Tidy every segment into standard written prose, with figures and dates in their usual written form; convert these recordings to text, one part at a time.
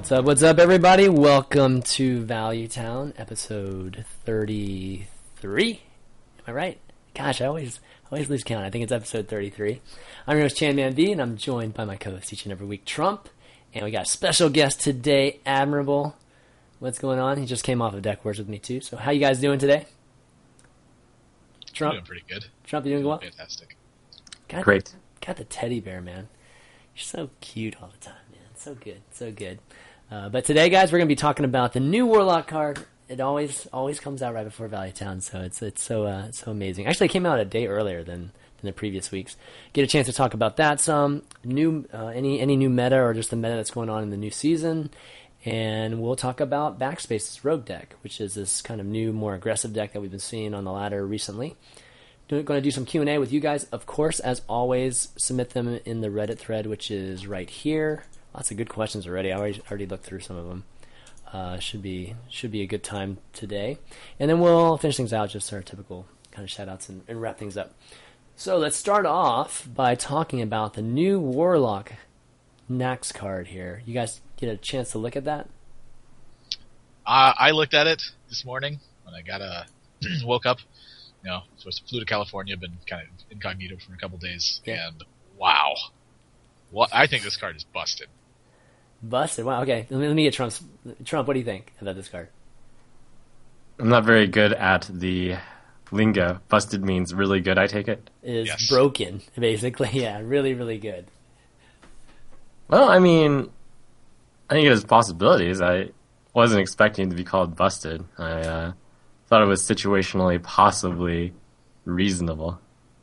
What's up, everybody? Welcome to Value Town, episode 33. Am I right? Gosh, I always lose count. I think it's episode 33. I'm your host, Chanman V, and I'm joined by my co-host each and every week, Trump. And we got a special guest today, Admirable. What's going on? He just came off of Deck Wars with me, too. So how you guys doing today? Trump? I'm doing pretty good. Trump, you doing well? Fantastic. Great. Got the teddy bear, man. You're so cute all the time, man. So good, so good. But today, guys, we're going to be talking about the new Warlock card. It always comes out right before Value Town, so it's so amazing. Actually, it came out a day earlier than the previous weeks. Get a chance to talk about that some new any new meta or just the meta that's going on in the new season, and we'll talk about Backspace's Rogue deck, which is this kind of new, more aggressive deck that we've been seeing on the ladder recently. Going to do some Q&A with you guys, of course. As always, submit them in the Reddit thread, which is right here. Lots of good questions already. I already looked through some of them. Should be a good time today. And then we'll finish things out, just our typical kind of shout-outs and wrap things up. So let's start off by talking about the new Warlock Nax card here. You guys get a chance to look at that? I looked at it this morning when I woke up. You know, flew to California, been kind of incognito for a couple days, and wow. I think this card is busted. Busted? Wow, okay. Let me get Trump, what do you think about this card? I'm not very good at the lingo. Busted means really good, I take it? Is broken, basically. Yeah, really, really good. Well, I mean, I think it has possibilities. I wasn't expecting it to be called busted. I thought it was situationally possibly reasonable.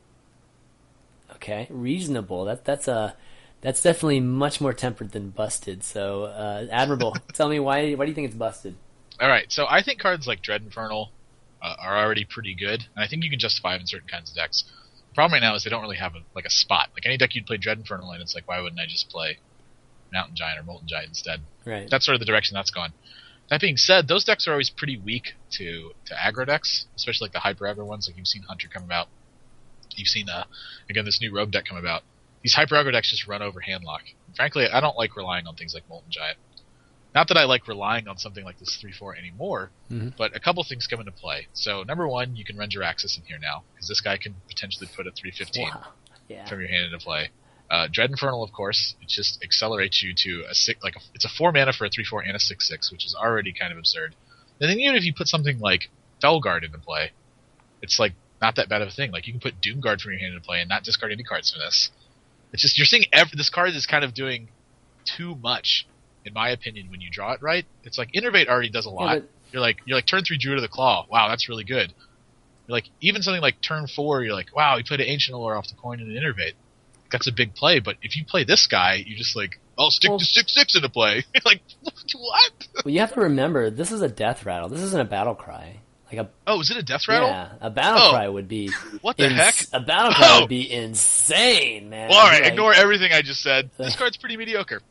Okay, reasonable. That's definitely much more tempered than busted. So, Admirable, tell me why do you think it's busted? All right, so I think cards like Dread Infernal are already pretty good, and I think you can justify them in certain kinds of decks. The problem right now is they don't really have a spot. Like any deck you'd play Dread Infernal in, it's like, why wouldn't I just play Mountain Giant or Molten Giant instead? Right. That's sort of the direction that's gone. That being said, those decks are always pretty weak to aggro decks, especially like the hyper aggro ones. Like you've seen Hunter come about. You've seen again this new Rogue deck come about. These hyper aggro decks just run over Handlock. Frankly, I don't like relying on things like Molten Giant. Not that I like relying on something like this 3/4 anymore, but a couple things come into play. So number one, you can run Jiraxxus in here now, because this guy can potentially put a 3/15 from your hand into play. Dread Infernal, of course, it just accelerates you to it's a 4 mana for a 3/4 and a 6/6, which is already kind of absurd. And then even if you put something like Felguard into play, it's like not that bad of a thing. Like you can put Doomguard from your hand into play and not discard any cards from this. It's just you're seeing this card is kind of doing too much, in my opinion. When you draw it right, it's like Innervate already does a lot. You're like turn 3 Druid of the Claw. Wow, that's really good. You're like even something like turn 4, you're like, wow, he played an Ancient Allure off the coin and an Innervate. That's a big play. But if you play this guy, you just like, I'll stick the 6/6 into play. Like what? Well, you have to remember this is a Death Rattle. This isn't a Battle Cry. Is it a Death Rattle? Yeah, a Battle Cry would be... What the heck? A Battle Cry would be insane, man. Well, alright, ignore everything I just said. This card's pretty mediocre.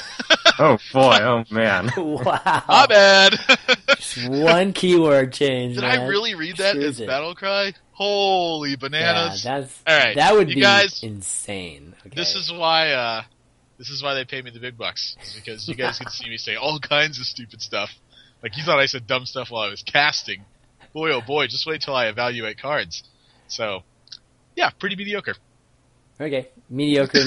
Oh boy, oh man. Wow. My bad. Just one keyword change, Did man. I really read that as Battle Cry? Holy bananas. Yeah, alright, that would be guys, insane. Okay. This is why they pay me the big bucks. Is because you guys can see me say all kinds of stupid stuff. Like you thought I said dumb stuff while I was casting. Boy, oh boy, just wait till I evaluate cards. So, yeah, pretty mediocre. Okay, mediocre.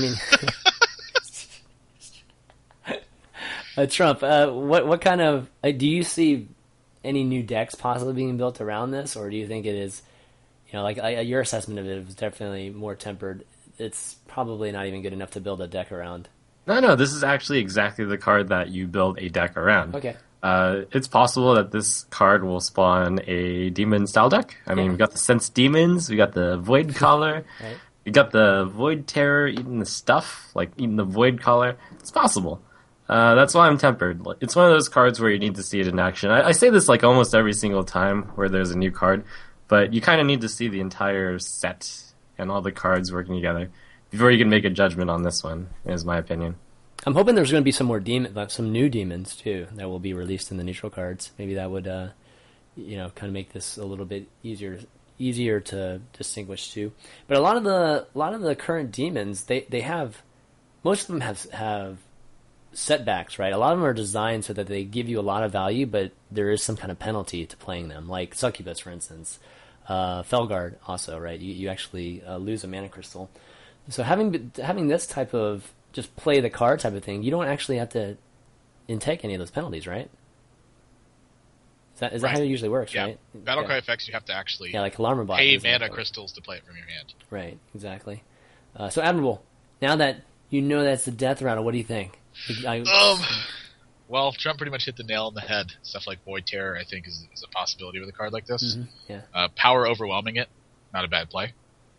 Trump, what kind of... do you see any new decks possibly being built around this, or do you think it is... your assessment of it was definitely more tempered. It's probably not even good enough to build a deck around. No, this is actually exactly the card that you build a deck around. Okay. It's possible that this card will spawn a demon-style deck. I mean, we got the Sense Demons, we got the Void Caller, right. We got the Void Terror eating the stuff, like eating the Void Caller. It's possible. That's why I'm tempered. It's one of those cards where you need to see it in action. I say this like almost every single time where there's a new card, but you kind of need to see the entire set and all the cards working together before you can make a judgment on this one, is my opinion. I'm hoping there's going to be some more some new demons too that will be released in the neutral cards. Maybe that would, kind of make this a little bit easier to distinguish too. But a lot of the current demons, they have, most of them have setbacks, right? A lot of them are designed so that they give you a lot of value, but there is some kind of penalty to playing them, like Succubus, for instance. Felguard also, right? You actually lose a mana crystal. So having this type of just play the card type of thing, you don't actually have to intake any of those penalties, right? Is that how it usually works, right? Battlecry effects, you have to actually like Alarm Bot pay mana crystals to play it from your hand. Right, exactly. So Admirable, now that you know that's the death rattle, what do you think? Well, Trump pretty much hit the nail on the head. Stuff like Void Terror, I think, is a possibility with a card like this. Mm-hmm. Yeah. Power Overwhelming it, not a bad play.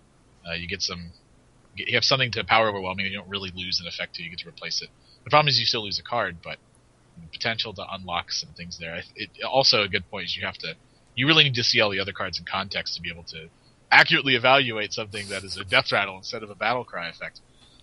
You have something to Power Overwhelming, and you don't really lose an effect till you get to replace it. The problem is you still lose a card, but the potential to unlock some things there. Also, a good point is you really need to see all the other cards in context to be able to accurately evaluate something that is a death rattle instead of a battle cry effect.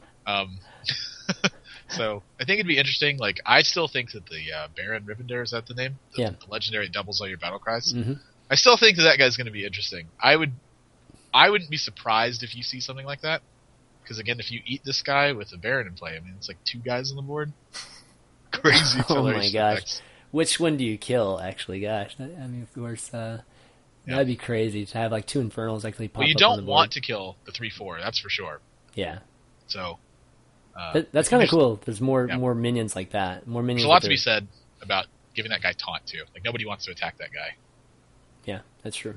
So I think it'd be interesting. Like, I still think that the Baron Rivendare, is that the name? The legendary that doubles all your battle cries. Mm-hmm. I still think that guy's going to be interesting. I wouldn't be surprised if you see something like that. Because again, if you eat this guy with a Baron in play, I mean, it's like 2 guys on the board. Crazy. Oh my gosh. Which one do you kill, actually? Gosh. Of course, that'd be crazy to have like 2 Infernals actually pop up on the board. Well, you don't want to kill the 3/4, that's for sure. Yeah. So... that's kind of cool. There's more minions like that. More minions. There's a lot to be said about giving that guy taunt, too. Like, nobody wants to attack that guy. Yeah, that's true.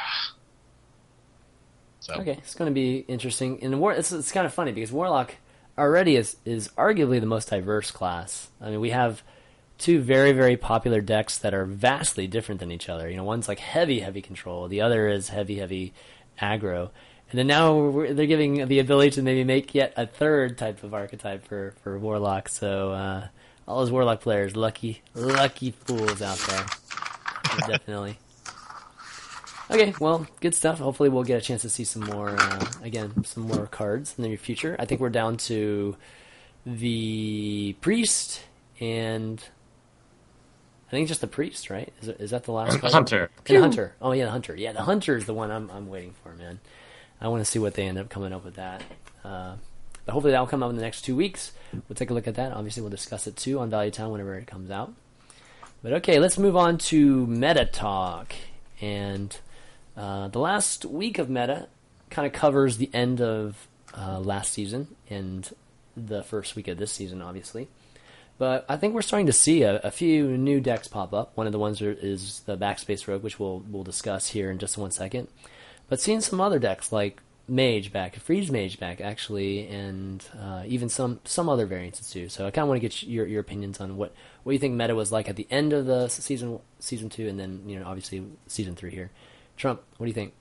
So. Okay, it's going to be interesting. And it's kind of funny because Warlock already is arguably the most diverse class. I mean, we have 2 very, very popular decks that are vastly different than each other. One's like heavy control. The other is heavy aggro. And then now they're giving the ability to maybe make yet a 3rd type of archetype for Warlock. So all those Warlock players, lucky fools out there. Definitely. Okay, well, good stuff. Hopefully we'll get a chance to see some more cards in the near future. I think we're down to the Priest and... I think just the Priest, right? Is that the last card? Hunter. And the Hunter. Oh, yeah, the Hunter. Yeah, the Hunter is the one I'm waiting for, man. I want to see what they end up coming up with that. But hopefully that will come out in the next 2 weeks. We'll take a look at that. Obviously, we'll discuss it, too, on Value Town whenever it comes out. But okay, let's move on to Meta Talk. And the last week of Meta kind of covers the end of last season and the first week of this season, obviously. But I think we're starting to see a few new decks pop up. One of the ones is the Backspace Rogue, which we'll discuss here in just 1 second. But seeing some other decks like Mage back, Freeze Mage back, actually, and even some other variants too. So I kind of want to get your opinions on what you think Meta was like at the end of the season 2, and then obviously season 3 here. Trump, what do you think?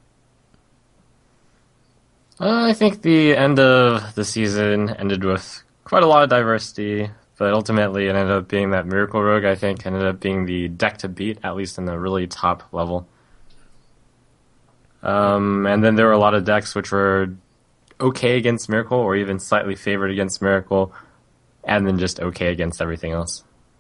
I think the end of the season ended with quite a lot of diversity, but ultimately it ended up being that Miracle Rogue, I think, ended up being the deck to beat, at least in the really top level. And then there were a lot of decks which were okay against Miracle, or even slightly favored against Miracle, and then just okay against everything else.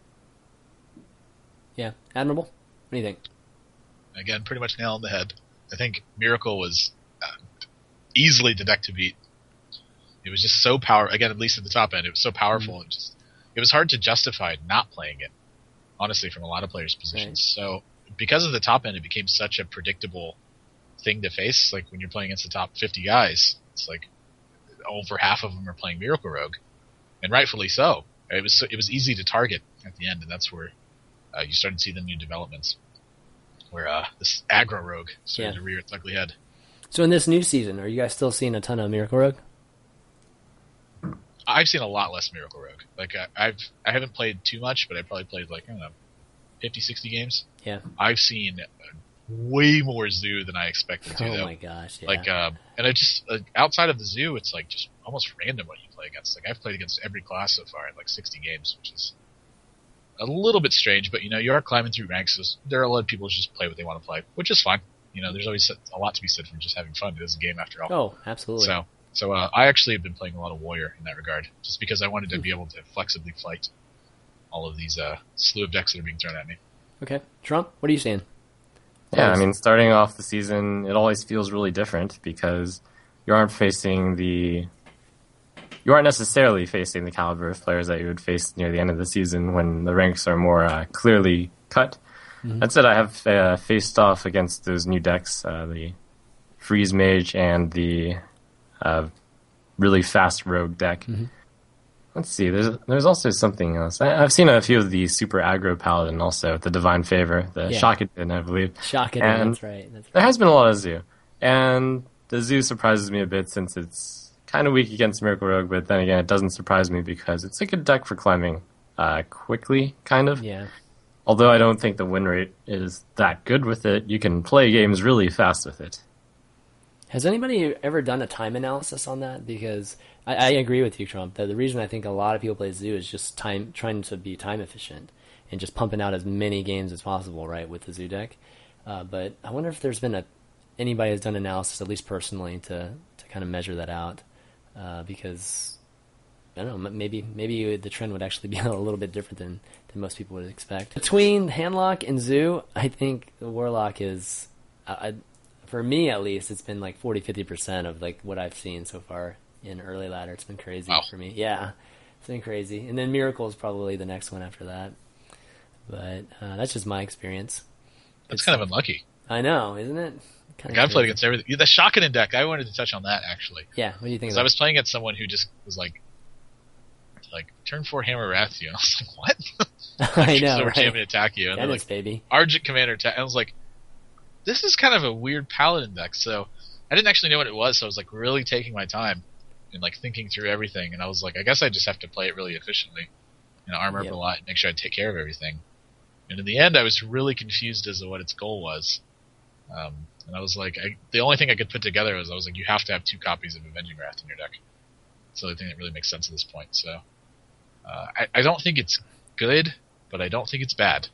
Yeah. Admirable? What do you think? Again, pretty much nail on the head. I think Miracle was easily the deck to beat. It was just so powerful. Again, at least at the top end, it was so powerful. Mm-hmm. It was hard to justify not playing it, honestly, from a lot of players' positions. Right. So because of the top end, it became such a predictable thing to face. Like when you're playing against the top 50 guys, it's like over half of them are playing Miracle Rogue, and rightfully so. It was easy to target at the end, and that's where you started to see the new developments, where this aggro Rogue started to rear its ugly head. So in this new season, are you guys still seeing a ton of Miracle Rogue? I've seen a lot less Miracle Rogue. Like I haven't played too much, but I probably played 50, 60 games. Yeah. I've seen way more Zoo than I expected to. Oh though. My gosh! Yeah. And I just outside of the Zoo, it's like just almost random what you play against. Like I've played against every class so far in 60 games, which is a little bit strange. But you are climbing through ranks. So there are a lot of people who just play what they want to play, which is fine. There's always a lot to be said for just having fun. It is a game after all. Oh, absolutely. So I actually have been playing a lot of Warrior in that regard, just because I wanted to be able to flexibly fight all of these slew of decks that are being thrown at me. Okay, Trump, what are you saying? Yeah, I mean, starting off the season, it always feels really different because you aren't facing the you aren't necessarily facing the caliber of players that you would face near the end of the season when the ranks are more clearly cut. That said, I have faced off against those new decks, the Freeze Mage and the really fast Rogue deck. Let's see, there's also something else. I've seen a few of the super aggro Paladin also, the Divine Favor, the Shakadin, I believe. Shakadin, that's right. There has been a lot of Zoo. And the Zoo surprises me a bit since it's kind of weak against Miracle Rogue, but then again, it doesn't surprise me because it's a good deck for climbing quickly, kind of. Yeah. Although I don't think the win rate is that good with it, you can play games really fast with it. Has anybody ever done a time analysis on that? Because I agree with you, Trump, that the reason I think a lot of people play Zoo is just trying to be time efficient and just pumping out as many games as possible, right, with the Zoo deck. But I wonder if there's been anybody has done analysis, at least personally, to kind of measure that out. Because, I don't know, maybe the trend would actually be a little bit different than most people would expect. Between Handlock and Zoo, I think the Warlock is... for me, at least, it's been like 40-50% of like what I've seen so far in early ladder. It's been crazy for me. Yeah, it's been crazy. And then Miracle is probably the next one after that. But that's just my experience. That's kind of unlucky. I know, isn't it? I've played against everything. The Shakadin deck, I wanted to touch on that, actually. Yeah, what do you think of that? I was playing against someone who just was like turn 4 Hammer Wrath you. And I was like, what? I know, so right? jamming attack you. And Dennis, like, baby. Argent Commander attack. I was like, this is kind of a weird Paladin deck. So I didn't actually know what it was, so I was like really taking my time and like thinking through everything. And I was like, I guess I just have to play it really efficiently and armor up a lot and make sure I take care of everything. And in the end, I was really confused as to what its goal was. And I was like, the only thing I could put together was I was like, you have to have 2 copies of Avenging Wrath in your deck. It's the only thing that really makes sense at this point. So I don't think it's good, but I don't think it's bad.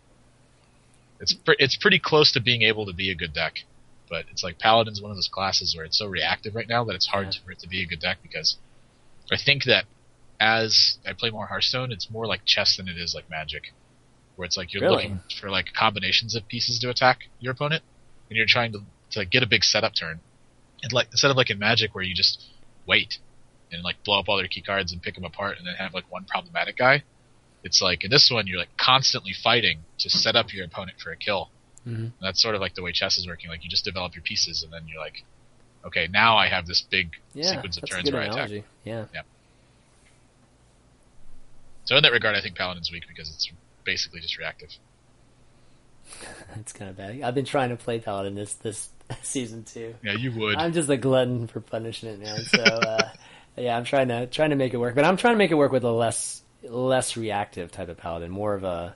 It's pretty close to being able to be a good deck, but it's like Paladin's one of those classes where it's so reactive right now that it's hard for it to be a good deck, because I think that as I play more Hearthstone, it's more like chess than it is like Magic, where it's like you're looking for like combinations of pieces to attack your opponent, and you're trying to get a big setup turn. And like instead of like in Magic where you just wait and like blow up all their key cards and pick them apart and then have like one problematic guy, it's like in this one you're like constantly fighting to set up your opponent for a kill. And that's sort of like the way chess is working. Like you just develop your pieces and then you're like, okay, now I have this big sequence of turns where I attack. Yeah. So in that regard, I think Paladin's weak because it's basically just reactive. That's kind of bad. I've been trying to play Paladin this season too. Yeah, you would. I'm just a glutton for punishment, man. So yeah, I'm trying to make it work, but I'm trying to make it work with a less reactive type of Paladin, more of a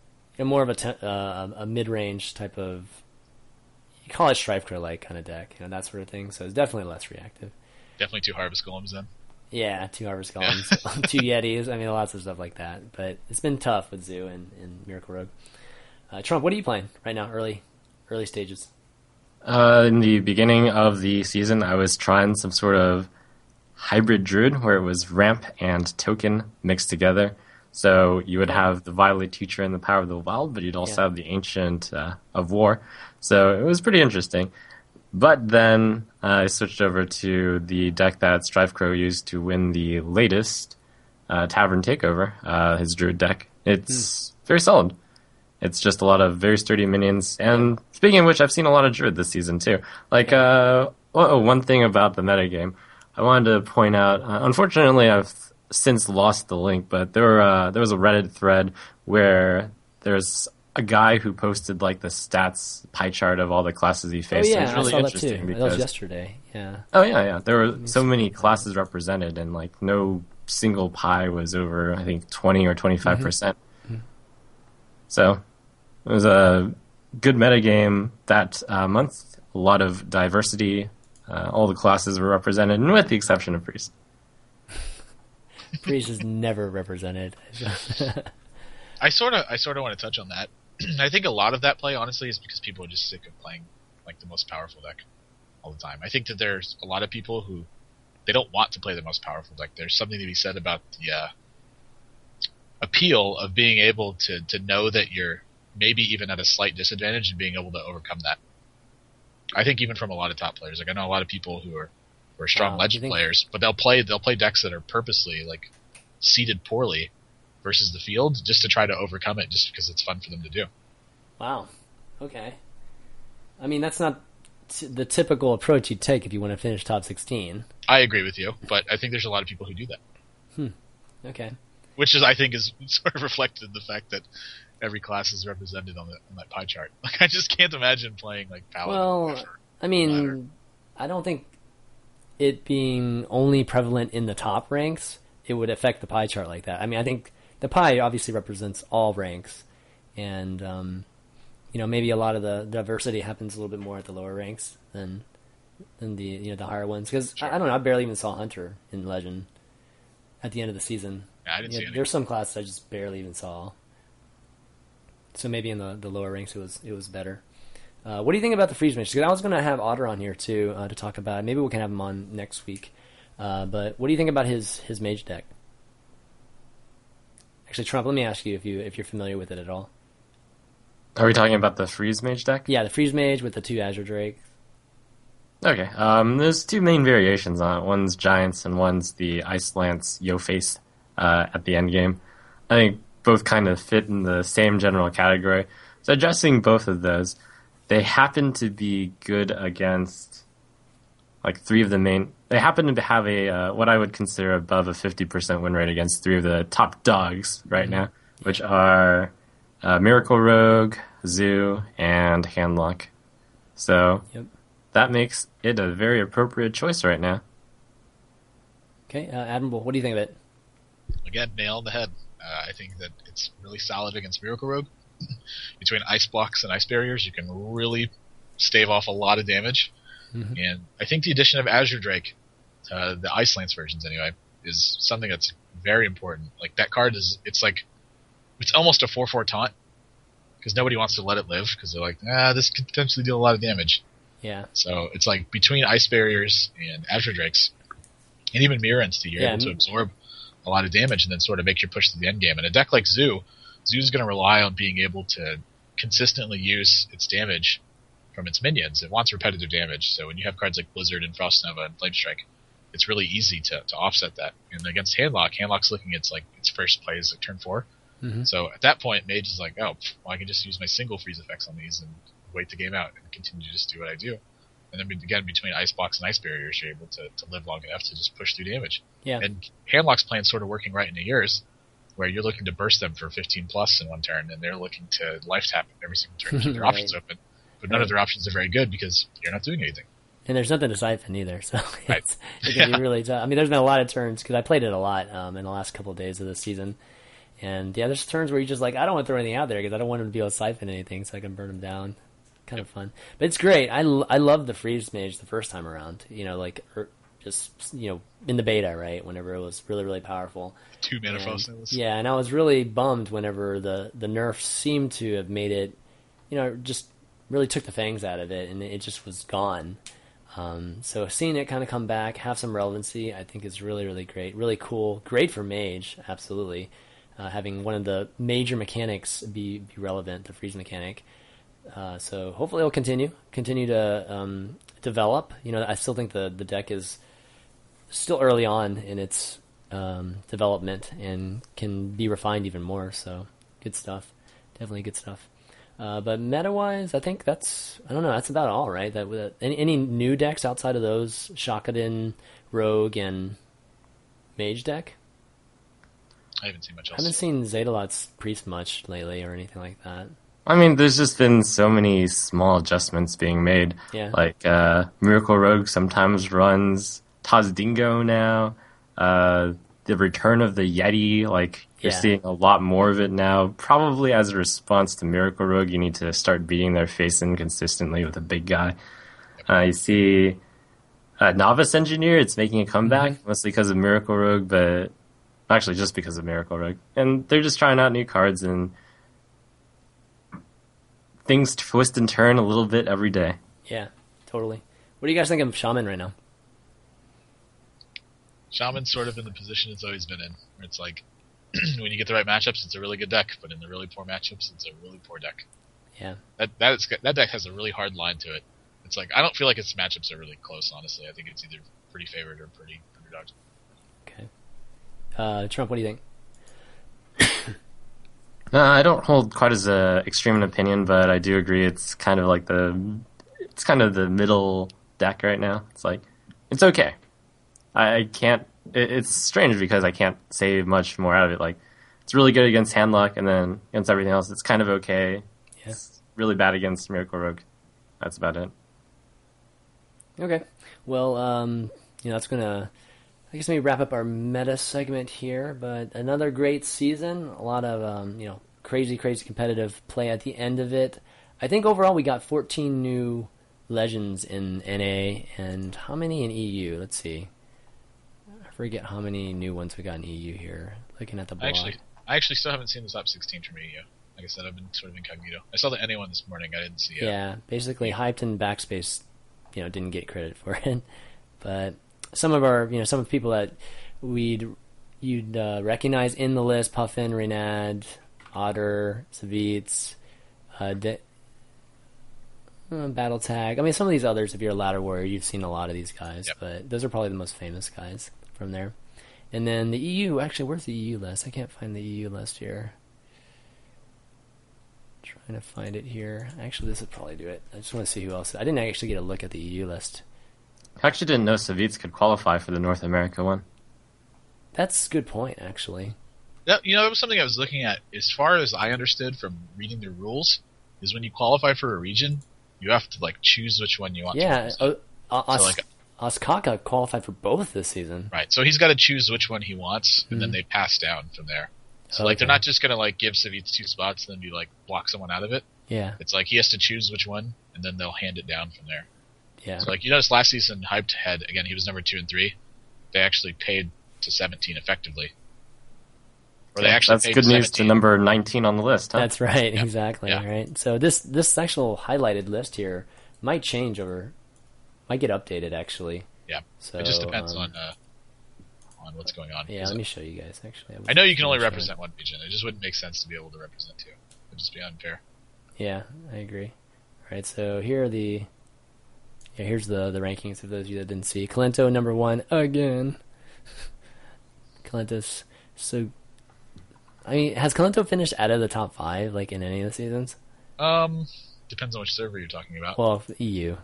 mid-range type of, you call it Strifecrow like kind of deck, that sort of thing. So it's definitely less reactive. Definitely 2 Harvest Golems then. Yeah, 2 Harvest Golems, 2 Yetis. I mean, lots of stuff like that. But it's been tough with Zoo and Miracle Rogue. Trump, what are you playing right now? Early stages. In the beginning of the season, I was trying some sort of hybrid druid where it was ramp and token mixed together. So you would have the Violet Teacher and the Power of the Wild, but you'd also have the Ancient of War. So it was pretty interesting. But then I switched over to the deck that Strifecrow used to win the latest Tavern Takeover, his druid deck. It's very solid. It's just a lot of very sturdy minions. And speaking of which, I've seen a lot of druid this season too. Like, one thing about the metagame, I wanted to point out, unfortunately I've since lost the link, but there was a Reddit thread where there's a guy who posted like the stats pie chart of all the classes he faced. Oh yeah, it was really I saw interesting that too. because, that was yesterday. Yeah. Oh yeah. There were so many classes represented, and like no single pie was over, I think, 20 or 25%. So it was a good metagame that month. A lot of diversity. All the classes were represented, and with the exception of Priest. Priest is never represented. I sort of want to touch on that. I think a lot of that play, honestly, is because people are just sick of playing like the most powerful deck all the time. I think that there's a lot of people who they don't want to play the most powerful deck. There's something to be said about the appeal of being able to know that you're maybe even at a slight disadvantage and being able to overcome that. I think even from a lot of top players, like I know a lot of people who are or strong Wow, legend players, but they'll play decks that are purposely like seeded poorly versus the field just to try to overcome it, just because it's fun for them to do. Wow. Okay. I mean, that's not the typical approach you'd take if you want to finish top 16. I agree with you, but I think there's a lot of people who do that. Okay. Which is, I think, is sort of reflected in the fact that every class is represented on that pie chart. Like, I just can't imagine playing like Paladin. Well, I mean, I don't think it being only prevalent in the top ranks, it would affect the pie chart like that. I mean, I think the pie obviously represents all ranks, and maybe a lot of the diversity happens a little bit more at the lower ranks than the the higher ones. Because Sure. I don't know, I barely even saw Hunter in Legend at the end of the season. Yeah, I didn't see any. There's some classes I just barely even saw. So maybe in the lower ranks it was better. What do you think about the Freeze Mage? Because I was going to have Otter on here too to talk about it. Maybe we can have him on next week. But what do you think about his Mage deck? Actually, Trump, let me ask you if you're familiar with it at all. Are we talking about the Freeze Mage deck? Yeah, the Freeze Mage with the 2 Azure Drake. Okay. There's 2 main variations on it. One's Giants and one's the Ice Lance Yo-Face at the end game. I think both kind of fit in the same general category. So addressing both of those, they happen to be good against like 3 of the main. They happen to have a what I would consider above a 50% win rate against 3 of the top dogs right now, which are Miracle Rogue, Zoo, and Handlock. So that makes it a very appropriate choice right now. Okay, Admirable, what do you think of it? Again, nail on the head. I think that it's really solid against Miracle Rogue. Between Ice Blocks and Ice Barriers, you can really stave off a lot of damage. Mm-hmm. And I think the addition of Azure Drake, the Ice Lance versions anyway, is something that's very important. Like, that card it's almost a 4/4 taunt, because nobody wants to let it live, because they're like, this could potentially deal a lot of damage. Yeah. So it's like, between Ice Barriers and Azure Drakes, and even Mirror Entity, you're able to absorb a lot of damage and then sort of make your push to the end game. And a deck like Zoo's going to rely on being able to consistently use its damage from its minions. It wants repetitive damage. So when you have cards like Blizzard and Frost Nova and Flamestrike, it's really easy to offset that. And against Handlock's looking at its first play is like turn 4. Mm-hmm. So at that point, Mage is like, I can just use my single freeze effects on these and wait the game out and continue to just do what I do. And then again, between Icebox and Ice Barriers, you're able to live long enough to just push through damage. Yeah. And Handlock's plan sort of working right into yours, where you're looking to burst them for 15 plus in one turn, and they're looking to life tap every single turn to keep their options open. But none of their options are very good because you're not doing anything. And there's nothing to siphon either, so it can be really tough. I mean, there's been a lot of turns, because I played it a lot in the last couple of days of the season. And there's turns where you're just like, I don't want to throw anything out there because I don't want him to be able to siphon anything so I can burn him down. Kind of fun. But it's great. I loved the Freeze Mage the first time around. Just in the beta, right? Whenever it was really, really powerful. 2 mana Frost. Yeah, and I was really bummed whenever the nerfs seemed to have made it, just really took the fangs out of it, and it just was gone. So seeing it kind of come back, have some relevancy, I think is really, really great. Really cool. Great for Mage, absolutely. Having one of the major mechanics be relevant, the freeze mechanic. So hopefully it'll continue to develop. I still think the deck is still early on in its development and can be refined even more. So good stuff, definitely good stuff. But meta-wise, I think that's about all, right? That any new decks outside of those Shakadin, Rogue, and Mage deck? I haven't seen much else. I haven't seen Zedalot's Priest much lately or anything like that. I mean, there's just been so many small adjustments being made. Yeah. Like, Miracle Rogue sometimes runs Taz Dingo now. The return of the Yeti, you're seeing a lot more of it now. Probably as a response to Miracle Rogue, you need to start beating their face in consistently with a big guy. You see Novice Engineer, it's making a comeback, mostly because of Miracle Rogue, but actually just because of Miracle Rogue. And they're just trying out new cards, and things twist and turn a little bit every day. Yeah, totally. What do you guys think of Shaman right now? Shaman's sort of in the position it's always been in, where it's like, when you get the right matchups, it's a really good deck, but in the really poor matchups, it's a really poor deck. Yeah. That deck has a really hard line to it. It's like I don't feel like its matchups are really close. Honestly, I think it's either pretty favored or pretty underdogs. Okay. Trump, what do you think? No, I don't hold quite as extreme an opinion, but I do agree it's kind of like the middle deck right now. It's like it's okay. I can't. It's strange because I can't say much more out of it. Like it's really good against Handlock, and then against everything else, it's kind of okay. Yeah. It's really bad against Miracle Rogue. That's about it. Okay. Well, that's gonna, I guess, maybe wrap up our meta segment here. But another great season. A lot of crazy competitive play at the end of it. I think overall we got 14 new legends in NA, and how many in EU? Let's see. I forget how many new ones we got in EU here. Looking at the blog. I actually still haven't seen the top 16 from EU. Like I said, I've been sort of incognito. I saw the NA one this morning. I didn't see it. Yeah, basically Hyped and Backspace, didn't get credit for it. But some of the people that you'd recognize in the list: Puffin, Reynad, Otter, Savitz, Battle Tag. I mean, some of these others, if you're a ladder warrior, you've seen a lot of these guys. Yep. But those are probably the most famous guys from there. And then the EU. Actually, where's the EU list? I can't find the EU list here. Trying to find it here. Actually, this would probably do it. I just want to see who else. I didn't actually get a look at the EU list. I actually didn't know Savitz could qualify for the North America one. That's a good point, actually. That was something I was looking at. As far as I understood from reading the rules, is when you qualify for a region, you have to choose which one you want. Yeah, to Oskaka qualified for both this season. Right, so he's got to choose which one he wants, and then they pass down from there. So they're not just gonna give Savitz 2 spots and then be block someone out of it. Yeah, it's he has to choose which one, and then they'll hand it down from there. Yeah. So you notice last season, Hyped had again he was number 2 and 3. They actually paid to 17 effectively. Or they actually that's good news to number 19 on the list, huh? That's right, exactly. Yeah. Right. So this actual highlighted list here might change might get updated actually. Yeah. So it just depends on what's going on. Yeah, let me show you guys actually. I know you can only represent one region. It just wouldn't make sense to be able to represent 2. It would just be unfair. Yeah, I agree. All right, so here are here's the rankings of those of you that didn't see. Kalento number 1 again. Kalento's so. I mean, has Kalento finished out of the top 5 in any of the seasons? Depends on which server you're talking about. Well, EU.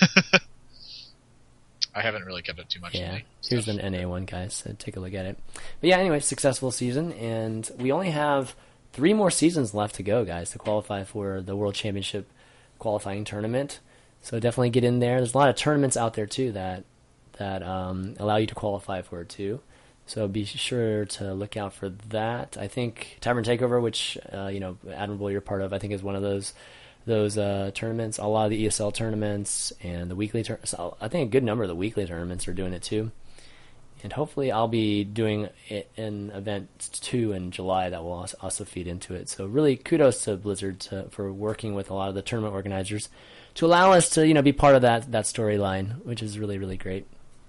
I haven't really kept up too much. Yeah, here's the NA one, guys. So take a look at it. But yeah, anyway, successful season, and we only have 3 more seasons left to go, guys, to qualify for the World Championship qualifying tournament. So definitely get in there. There's a lot of tournaments out there too that allow you to qualify for it too. So be sure to look out for that. I think Tavern Takeover, which Admirable you're part of, I think is one of those tournaments. A lot of the ESL tournaments and the weekly tournaments. I think a good number of the weekly tournaments are doing it too. And hopefully I'll be doing an event too in July that will also feed into it. So really kudos to Blizzard for working with a lot of the tournament organizers to allow us to be part of that storyline, which is really, really great.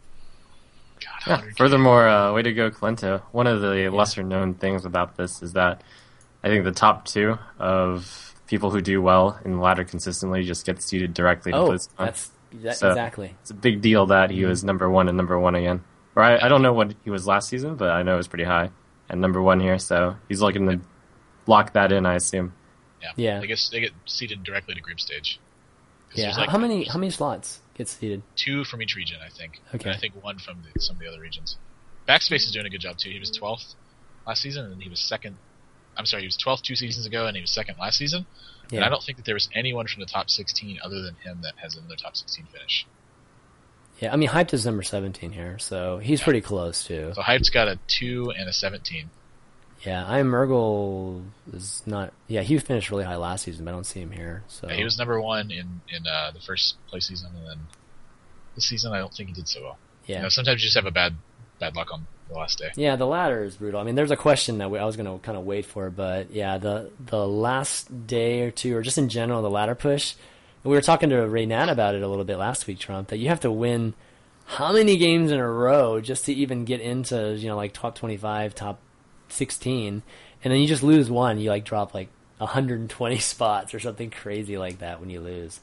Yeah. Furthermore, way to go, Kalento. One of the lesser known things about this is that I think the top 2 of people who do well in the ladder consistently just get seeded directly to BlizzCon. Exactly. It's a big deal that he was number 1 and number 1 again. Or I don't know what he was last season, but I know it was pretty high. And number 1 here, so he's looking to lock that in, I assume. Yeah. They get seeded directly to group stage. Yeah. How many slots get seeded? 2 from each region, I think. Okay. And I think 1 from some of the other regions. Backspace is doing a good job too. He was 12th last season, and he was second. I'm sorry, he was 12th 2 seasons ago, and he was second last season. Yeah. And I don't think that there was anyone from the top 16 other than him that has another top 16 finish. Yeah, I mean, Hyped is number 17 here, so he's pretty close too. So Hyped's got a 2 and a 17. Yeah, I am Murgle is not. Yeah, he finished really high last season, but I don't see him here. So yeah, he was number 1 in the first place season, and then this season I don't think he did so well. Yeah, sometimes you just have a bad luck on the last day. Yeah, the ladder is brutal. I mean, there's a question that I was going to kind of wait for, but yeah, the last day or 2, or just in general, the ladder push. We were talking to Reynad about it a little bit last week, Trump, that you have to win how many games in a row just to even get into top 25, top 16, and then you just lose one, you drop 120 spots or something crazy like that when you lose.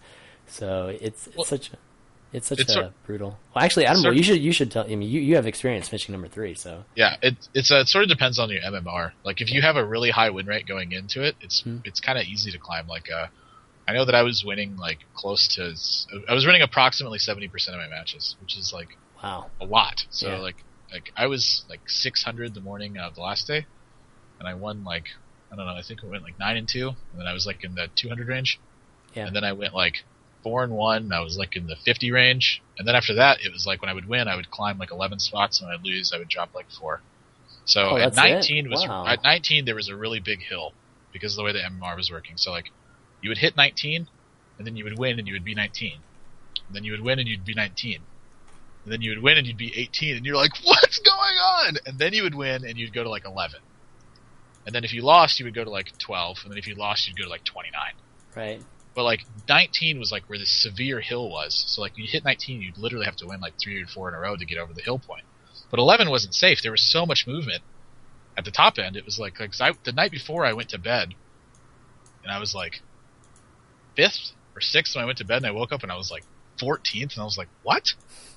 So it's Well, such it's a brutal. Well, actually, Adam, sort- you should tell. I mean, you have experience finishing number 3, so Yeah, it sort of depends on your MMR. Like if you have a really high win rate going into it, it's kind of easy to climb. Like I know that I was winning like close to. I was winning approximately 70% of my matches, which is like wow. a lot. So Yeah. like I was like 600 the morning of the last day, and I won like I don't know. I think I went like 9-2, and then I was like in the 200 range. Yeah. And then I went like 4-1. I was like in the 50 range, and then after that, it was like when I would win, I would climb like 11 spots, and when I'd lose, I would drop like 4. So Oh, at that's 19 it? was Wow. at 19 there was a really big hill because of the way the MMR was working. So like you would hit 19, and then you would win, and you would be 19. And then you would win, and you'd be 19. And then you would win, and you'd be 18, and you're like, what's going on? And then you would win, and you'd go to like 11. And then if you lost, you would go to like 12, and then if you lost, you'd go to like 29. Right. But like 19 was like where the severe hill was. So like you hit 19, you'd literally have to win like 3 or 4 in a row to get over the hill point. But 11 wasn't safe. There was so much movement at the top end. It was like the night before I went to bed, and I was like 5th or 6th when I went to bed, and I woke up and I was like 14th, and I was like, what?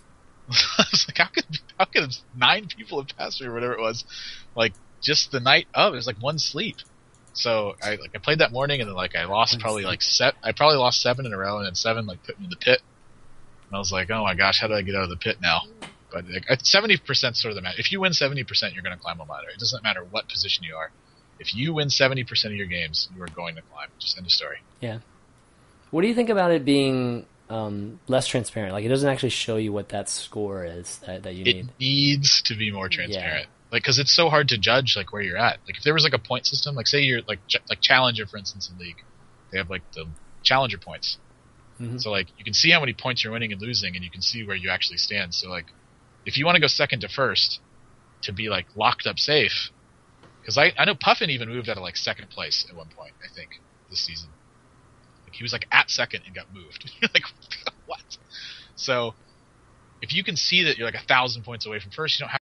I was like, how could 9 people have passed me or whatever it was, like just the night of? It was like one sleep. So I played that morning, and then like I lost probably like I probably lost 7 in a row, and then 7 like put me in the pit. And I was like, oh my gosh, how do I get out of the pit now? But like, 70% sort of the matter. If you win 70%, you're going to climb a ladder. It doesn't matter what position you are. If you win 70% of your games, you are going to climb. Just end of story. Yeah. What do you think about it being less transparent? Like it doesn't actually show you what that score is that you It need. needs to be more transparent. Like, because it's so hard to judge like where you're at. Like if there was like a point system, like say you're like Challenger, for instance, in League, they have like the Challenger points. Mhm. So like you can see how many points you're winning and losing, and you can see where you actually stand. So like if you want to go second to first to be like locked up safe, because I know Puffin even moved out of like second place at one point, I think, this season. Like he was like at second and got moved. You're like, what? So if you can see that you're like 1,000 points away from first, you don't have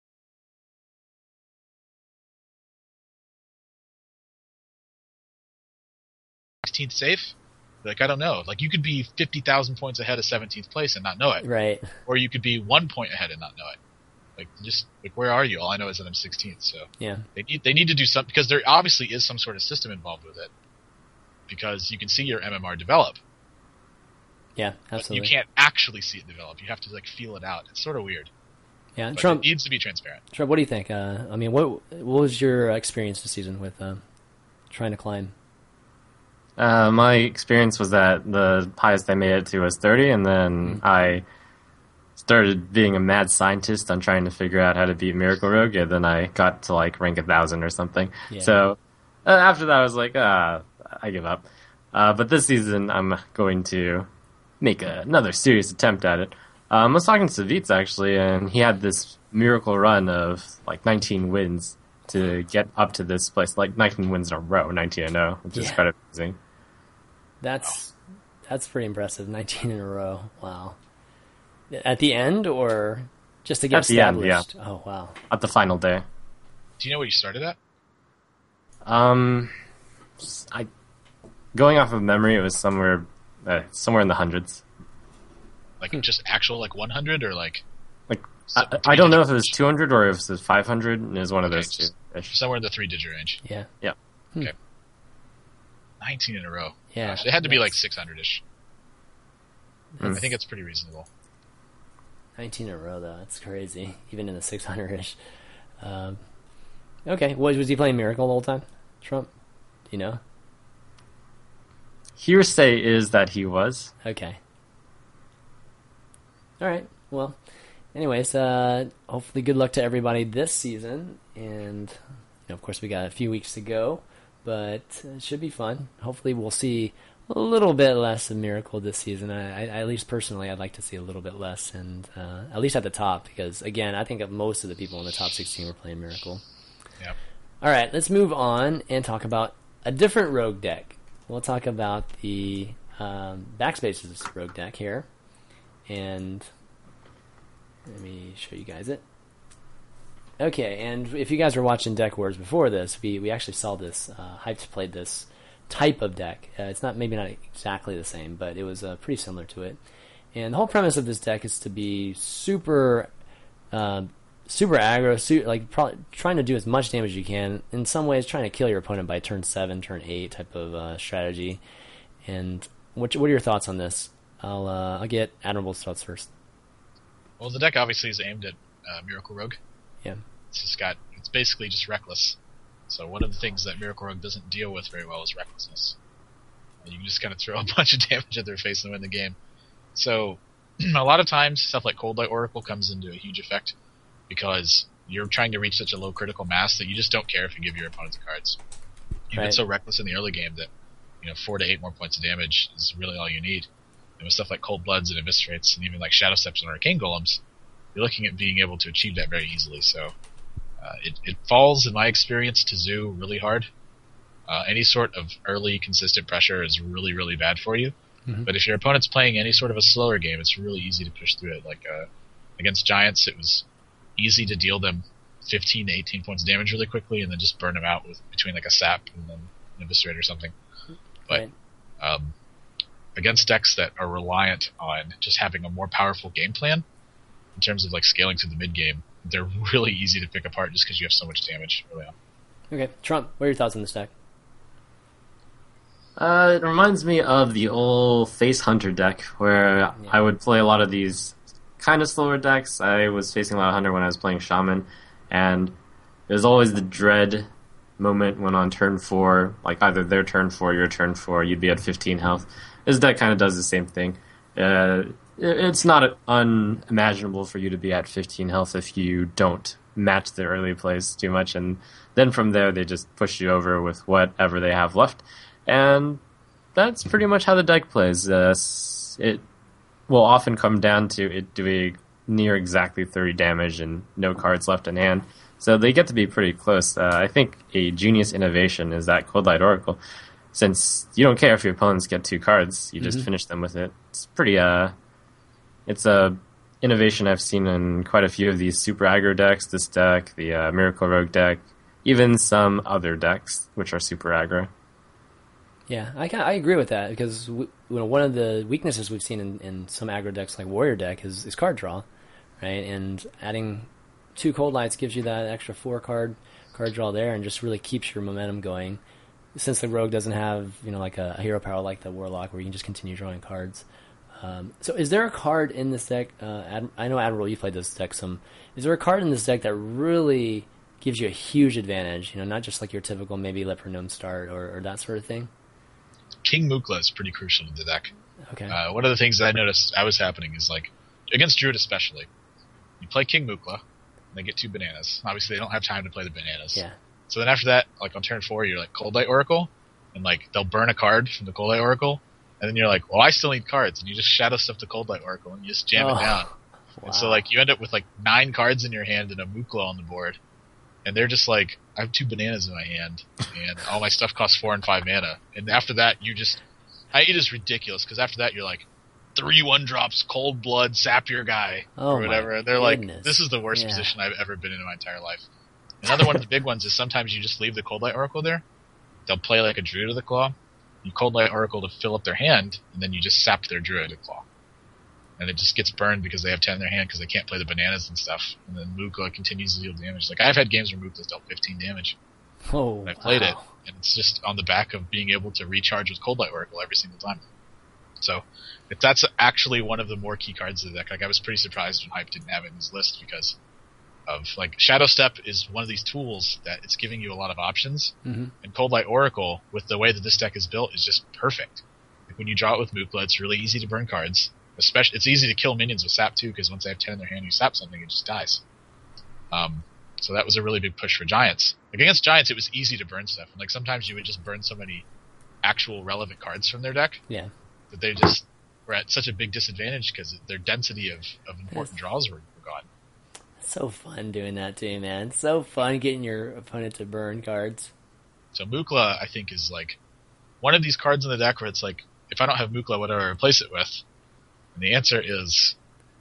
16th safe. Like I don't know. Like you could be 50,000 points ahead of 17th place and not know it, Right. or you could be 1 point ahead and not know it. Like just like where are you? All I know is that I'm 16th. So Yeah. they need to do something, because there obviously is some sort of system involved with it, because you can see your MMR develop. Yeah. But Absolutely. you can't actually see it develop. You have to like feel it out. It's sort of weird. Yeah. But Trump. it needs to be transparent. Trump, what do you think? I mean, what was your experience this season with trying to climb? My experience was that the highest I made it to was 30, and then I started being a mad scientist on trying to figure out how to beat Miracle Rogue, and then I got to like rank 1,000 or something. Yeah. So after that, I was like, I give up. But this season, I'm going to make another serious attempt at it. I was talking to Savitz, actually, and he had this miracle run of like 19 wins to get up to this place. Like 19 wins in a row, 19-0, which is Yeah. quite amazing. That's pretty impressive. 19 in a row. Wow. At the end, or just to get At the end, established? Oh wow. At the final day. Do you know where you started at? I going off of memory, it was somewhere in the hundreds. Like just actual like 100 or like Like some I don't know if it was three-digit 200 or if it was 500. And it was one of Okay, those two. range? Somewhere in the 3-digit range. Yeah. Yeah. 19 in a row. Yeah. Gosh, it had to be like That's- 600ish. Mm. I think it's pretty reasonable. 19 in a row, though. That's crazy. Even in the 600-ish. Okay. Was he playing Miracle the whole time? Trump? Do you know? Hearsay is that he was. Okay. All right. Well, anyways, hopefully good luck to everybody this season. And, of course, we got a few weeks to go, but it should be fun. Hopefully we'll see a little bit less of Miracle this season. I at least personally, I'd like to see a little bit less, and at least at the top, because, again, I think that most of the people in the top 16 were playing Miracle. Yeah. All right, let's move on and talk about a different rogue deck. We'll talk about the Backspace's rogue deck here. And let me show you guys it. Okay, and if you guys were watching Deck Wars before this, we actually saw this. Hyped played this type of deck. It's maybe not exactly the same, but it was pretty similar to it. And the whole premise of this deck is to be super aggro, like probably trying to do as much damage as you can. In some ways, trying to kill your opponent by turn 7, turn 8 type of strategy. And what are your thoughts on this? I'll get Admirable's thoughts first. Well, the deck obviously is aimed at Miracle Rogue. Yeah. It's basically just reckless. So one of the things that Miracle Rogue doesn't deal with very well is recklessness. You can just kind of throw a bunch of damage at their face and win the game. So a lot of times stuff like Cold Light Oracle comes into a huge effect because you're trying to reach such a low critical mass that you just don't care if you give your opponents cards. You've been so reckless in the early game that 4 to 8 more points of damage is really all you need. And with stuff like Cold Bloods and Eviscerates and even like Shadow Steps and Arcane Golems, you're looking at being able to achieve that very easily. So it falls, in my experience, to Zoo really hard. Any sort of early consistent pressure is really, really bad for you. Mm-hmm. But if your opponent's playing any sort of a slower game, it's really easy to push through it. Like against Giants, it was easy to deal them 15 to 18 points of damage really quickly and then just burn them out with between like a Sap and then an Eviscerate or something. But against decks that are reliant on just having a more powerful game plan, in terms of like scaling through the mid game, they're really easy to pick apart just because you have so much damage early on. Okay, Trump, what are your thoughts on this deck? It reminds me of the old Face Hunter deck, where I would play a lot of these kind of slower decks. I was facing a lot of Hunter when I was playing Shaman, and there's always the dread moment when on turn 4, like either their turn 4 or your turn 4, you'd be at 15 health. This deck kind of does the same thing. It's not unimaginable for you to be at 15 health if you don't match their early plays too much, and then from there they just push you over with whatever they have left. And that's pretty much how the deck plays. It will often come down to it doing near exactly 30 damage and no cards left in hand. So they get to be pretty close. I think a genius innovation is that Cold Light Oracle. Since you don't care if your opponents get 2 cards, you just finish them with it. It's pretty, it's a innovation I've seen in quite a few of these super aggro decks, this deck, the Miracle Rogue deck, even some other decks which are super aggro. Yeah, I agree with that because one of the weaknesses we've seen in some aggro decks like Warrior deck is card draw, right? And adding 2 Cold Lights gives you that extra 4 card draw there and just really keeps your momentum going. Since the Rogue doesn't have like a hero power like the Warlock where you can just continue drawing cards. So is there a card in this deck? I know Admiral, you played this deck some. Is there a card in this deck that really gives you a huge advantage? Not just like your typical maybe Leper Gnome start or that sort of thing. King Mukla is pretty crucial to the deck. Okay. One of the things that I noticed was happening is like against Druid especially, you play King Mukla, and they get 2 bananas. Obviously, they don't have time to play the bananas. Yeah. So then after that, like on turn 4, you're like Cold Light Oracle, and like they'll burn a card from the Cold Light Oracle, and then you're like, well, I still need cards, and you just Shadow Stuff the Cold Light Oracle, and you just jam it down. Wow. And so like you end up with like 9 cards in your hand and a Mukla on the board, and they're just like, I have 2 bananas in my hand, and all my stuff costs 4 and 5 mana, and after that it is ridiculous because after that you're like 3 1-drops, Cold Blood, Sap your guy, or whatever. And they're like, this is the worst position I've ever been in my entire life. Another one of the big ones is sometimes you just leave the Cold Light Oracle there. They'll play like a Druid of the Claw. You Cold Light Oracle to fill up their hand, and then you just sap their Druid of the Claw. And it just gets burned because they have 10 in their hand because they can't play the bananas and stuff. And then Mukla continues to deal damage. Like, I've had games where Mukla's dealt 15 damage. Oh, and I played it, and it's just on the back of being able to recharge with Cold Light Oracle every single time. So, that's actually one of the more key cards of the deck. Like, I was pretty surprised when Hype didn't have it in his list because of, like, Shadow Step is one of these tools that it's giving you a lot of options. Mm-hmm. And Cold Light Oracle, with the way that this deck is built, is just perfect. Like, when you draw it with Mukla, it's really easy to burn cards. Especially, it's easy to kill minions with Sap, too, because once they have 10 in their hand, you Sap something, it just dies. So that was a really big push for Giants. Like, against Giants, it was easy to burn stuff. And, like, sometimes you would just burn so many actual relevant cards from their deck that they just were at such a big disadvantage because their density of important draws were gone. So fun doing that too, man. So fun getting your opponent to burn cards. So Mukla, I think, is like one of these cards in the deck where it's like, if I don't have Mukla, what do I replace it with? And the answer is,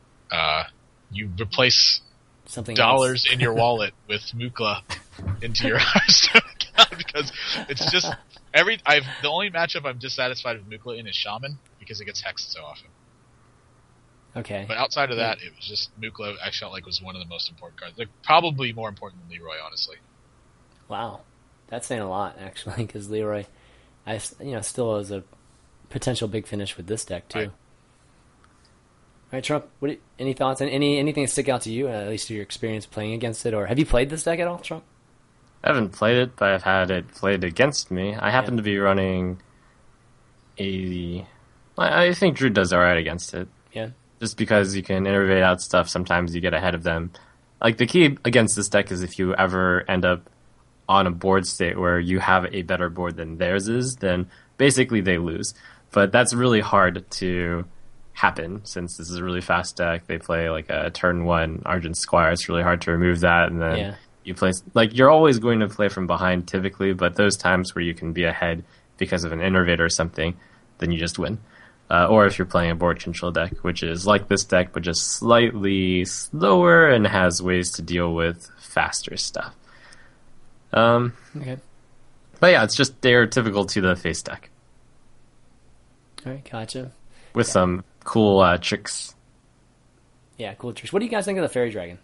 you replace something dollars in your wallet with Mukla into your Hearthstone account because it's just The only matchup I'm dissatisfied with Mukla in is Shaman because it gets hexed so often. Okay. But outside of that, it was just Mukla. I felt like was one of the most important cards. Like probably more important than Leroy, honestly. Wow, that's saying a lot actually, because Leroy, still is a potential big finish with this deck too. Right. All right, Trump. Any thoughts? Anything stick out to you? At least your experience playing against it, or have you played this deck at all, Trump? I haven't played it, but I've had it played against me. I happen to be running I think Drew does alright against it. Yeah. Just because you can innovate out stuff, sometimes you get ahead of them. Like, the key against this deck is if you ever end up on a board state where you have a better board than theirs is, then basically they lose. But that's really hard to happen, since this is a really fast deck. They play like a turn 1 Argent Squire. It's really hard to remove that, and then you play... Like, you're always going to play from behind typically, but those times where you can be ahead because of an innovator or something, then you just win. Or if you're playing a board control deck, which is like this deck, but just slightly slower and has ways to deal with faster stuff. Okay. But yeah, it's just they're typical to the face deck. All right, gotcha. With some cool tricks. Yeah, cool tricks. What do you guys think of the Fairy Dragon?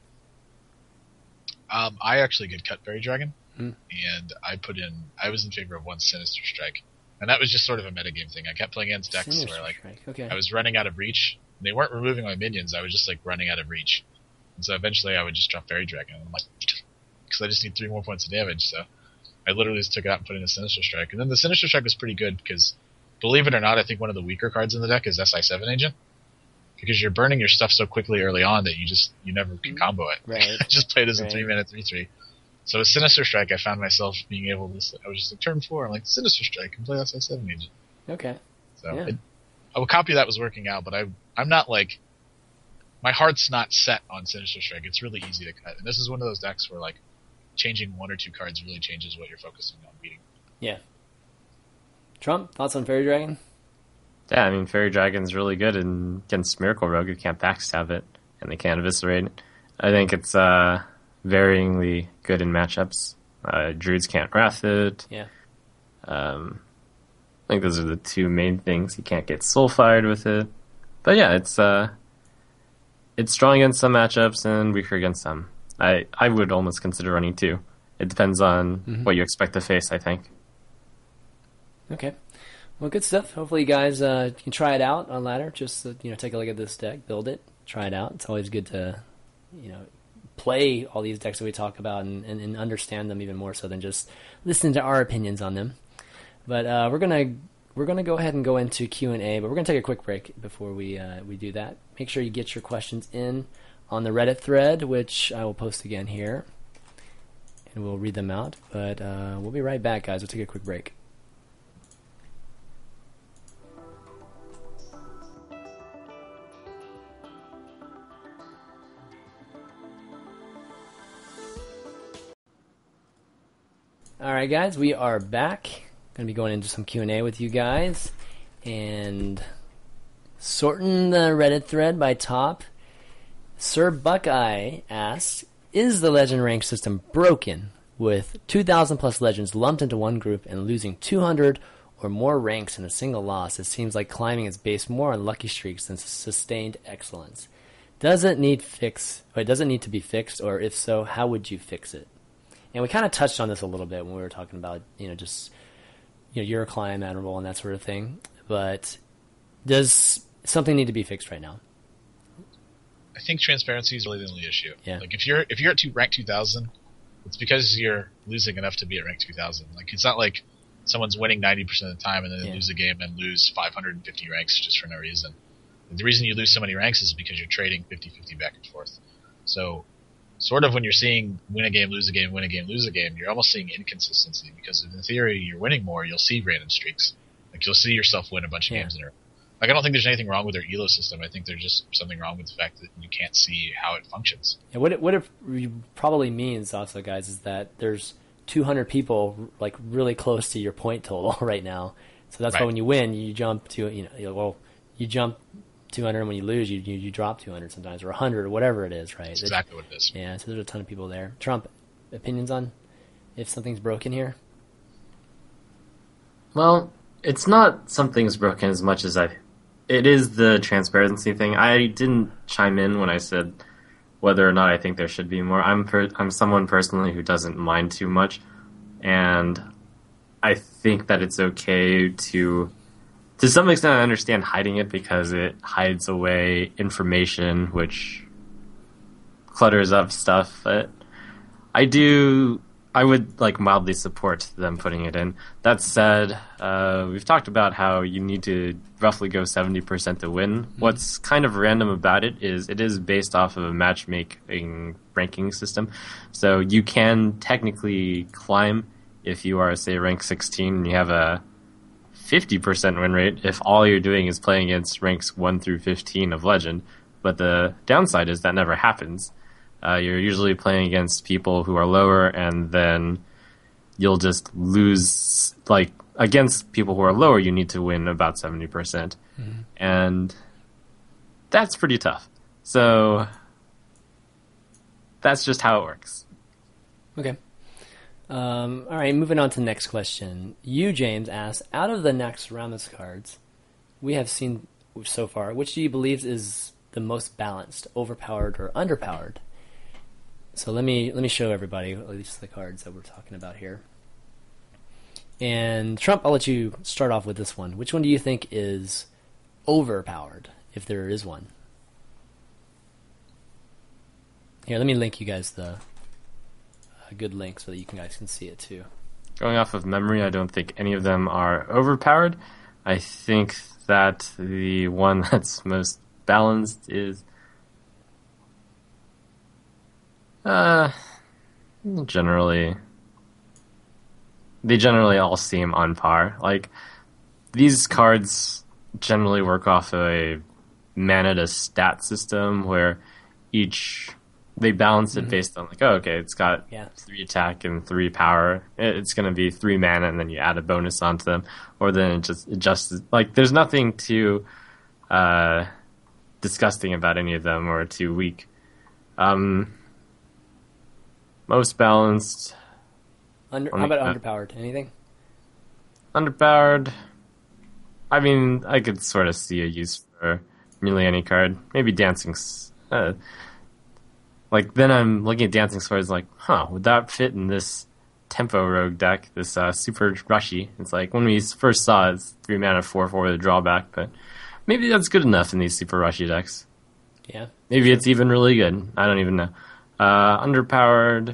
I actually could cut Fairy Dragon, Hmm. and I was in favor of one Sinister Strike. And that was just sort of a metagame thing. I kept playing against decks Sinister where, like, Strike. Okay. I was running out of reach. They weren't removing my minions. I was just, like, running out of reach. And so eventually I would just drop Fairy Dragon. And I'm like, because I just need 3 more points of damage. So I literally just took it out and put in a Sinister Strike. And then the Sinister Strike was pretty good because, believe it or not, I think one of the weaker cards in the deck is SI7 Agent. Because you're burning your stuff so quickly early on that you never can combo it. Right. I just played as a Right. 3-mana 3/3. So with Sinister Strike, I found myself being able to... I was just like, turn 4, I'm like, Sinister Strike, and play SI7 Agent. Okay. So Yeah. I would copy that was working out, but I'm not like... My heart's not set on Sinister Strike. It's really easy to cut. And this is one of those decks where, like, changing 1 or 2 cards really changes what you're focusing on beating. Yeah. Trump, thoughts on Fairy Dragon? Yeah, I mean, Fairy Dragon's really good against Miracle Rogue. You can't backstab it, and they can't eviscerate it. I think it's varyingly good in matchups. Druids can't Wrath it. Yeah. I think those are the 2 main things. You can't get Soul Fired with it. But yeah, it's strong against some matchups and weaker against some. I would almost consider running 2. It depends on what you expect to face, I think. Okay. Well, good stuff. Hopefully you guys can try it out on ladder. Just take a look at this deck, build it, try it out. It's always good to play all these decks that we talk about and understand them even more so than just listen to our opinions on them. But we're gonna go ahead and go into Q&A, but we're gonna take a quick break before we do that. Make sure you get your questions in on the Reddit thread, which I will post again here, and we'll read them out. But we'll be right back, guys. We'll take a quick break. All right, guys, we are back. Going to be going into some Q&A with you guys, and sorting the Reddit thread by top. Sir Buckeye asks, is the legend rank system broken with 2,000 plus legends lumped into one group and losing 200 or more ranks in a single loss? It seems like climbing is based more on lucky streaks than sustained excellence. Does it need to be fixed, or if so, how would you fix it? And we kind of touched on this a little bit when we were talking about, Euroclimb, Admirable, and that sort of thing. But does something need to be fixed right now? I think transparency is really the only issue. Yeah. Like if you're at rank 2000, it's because you're losing enough to be at rank 2000. Like it's not like someone's winning 90% of the time and then they lose a game and lose 550 ranks just for no reason. The reason you lose so many ranks is because you're trading 50-50 back and forth. So sort of when you're seeing win a game, lose a game, win a game, lose a game, you're almost seeing inconsistency because in theory you're winning more, you'll see random streaks. Like you'll see yourself win a bunch of games in a row. Like I don't think there's anything wrong with their elo system. I think there's just something wrong with the fact that you can't see how it functions. Yeah, what it probably means also, guys, is that there's 200 people like really close to your point total right now. So that's why when you win, you jump to you jump 200, and when you lose, you drop 200 sometimes, or 100, or whatever it is, right? That's exactly what it is. Yeah, so there's a ton of people there. Trump, opinions on if something's broken here? Well, it's not something's broken as much as I. It is the transparency thing. I didn't chime in when I said whether or not I think there should be more. I'm someone personally who doesn't mind too much, and I think that it's okay to some extent. I understand hiding it because it hides away information, which clutters up stuff. But I would like mildly support them putting it in. That said, we've talked about how you need to roughly go 70% to win. Mm-hmm. What's kind of random about it is based off of a matchmaking ranking system. So you can technically climb if you are, say, rank 16 and you have a 50% win rate if all you're doing is playing against ranks 1 through 15 of Legend. But the downside is that never happens. You're usually playing against people who are lower, and then you'll just lose. Like, against people who are lower, you need to win about 70%. Mm-hmm. And that's pretty tough. So that's just how it works. Okay. All right, moving on to the next question. You, James, asked, out of the Naxxramas cards we have seen so far, which do you believe is the most balanced, overpowered, or underpowered? So let me show everybody at least the cards that we're talking about here. And Trump, I'll let you start off with this one. Which one do you think is overpowered, if there is one? Here, let me link you guys the good link so that you guys can see it too. Going off of memory, I don't think any of them are overpowered. I think that the one that's most balanced is generally all seem on par. Like, these cards generally work off of a mana to stat system where they balance it based on, like, oh, okay, it's got 3 attack and 3 power. It's going to be 3 mana, and then you add a bonus onto them, or then it just adjusts. Like, there's nothing too disgusting about any of them or too weak. Most balanced. How about underpowered? Anything? Underpowered. I mean, I could sort of see a use for nearly any card. Maybe Dancing. Like, then I'm looking at Dancing Swords like, would that fit in this Tempo Rogue deck? This super rushy. It's like, when we first saw it, it's 3 mana, 4/4 with a drawback, but maybe that's good enough in these super rushy decks. Yeah. Maybe it's even really good. I don't even know. Underpowered.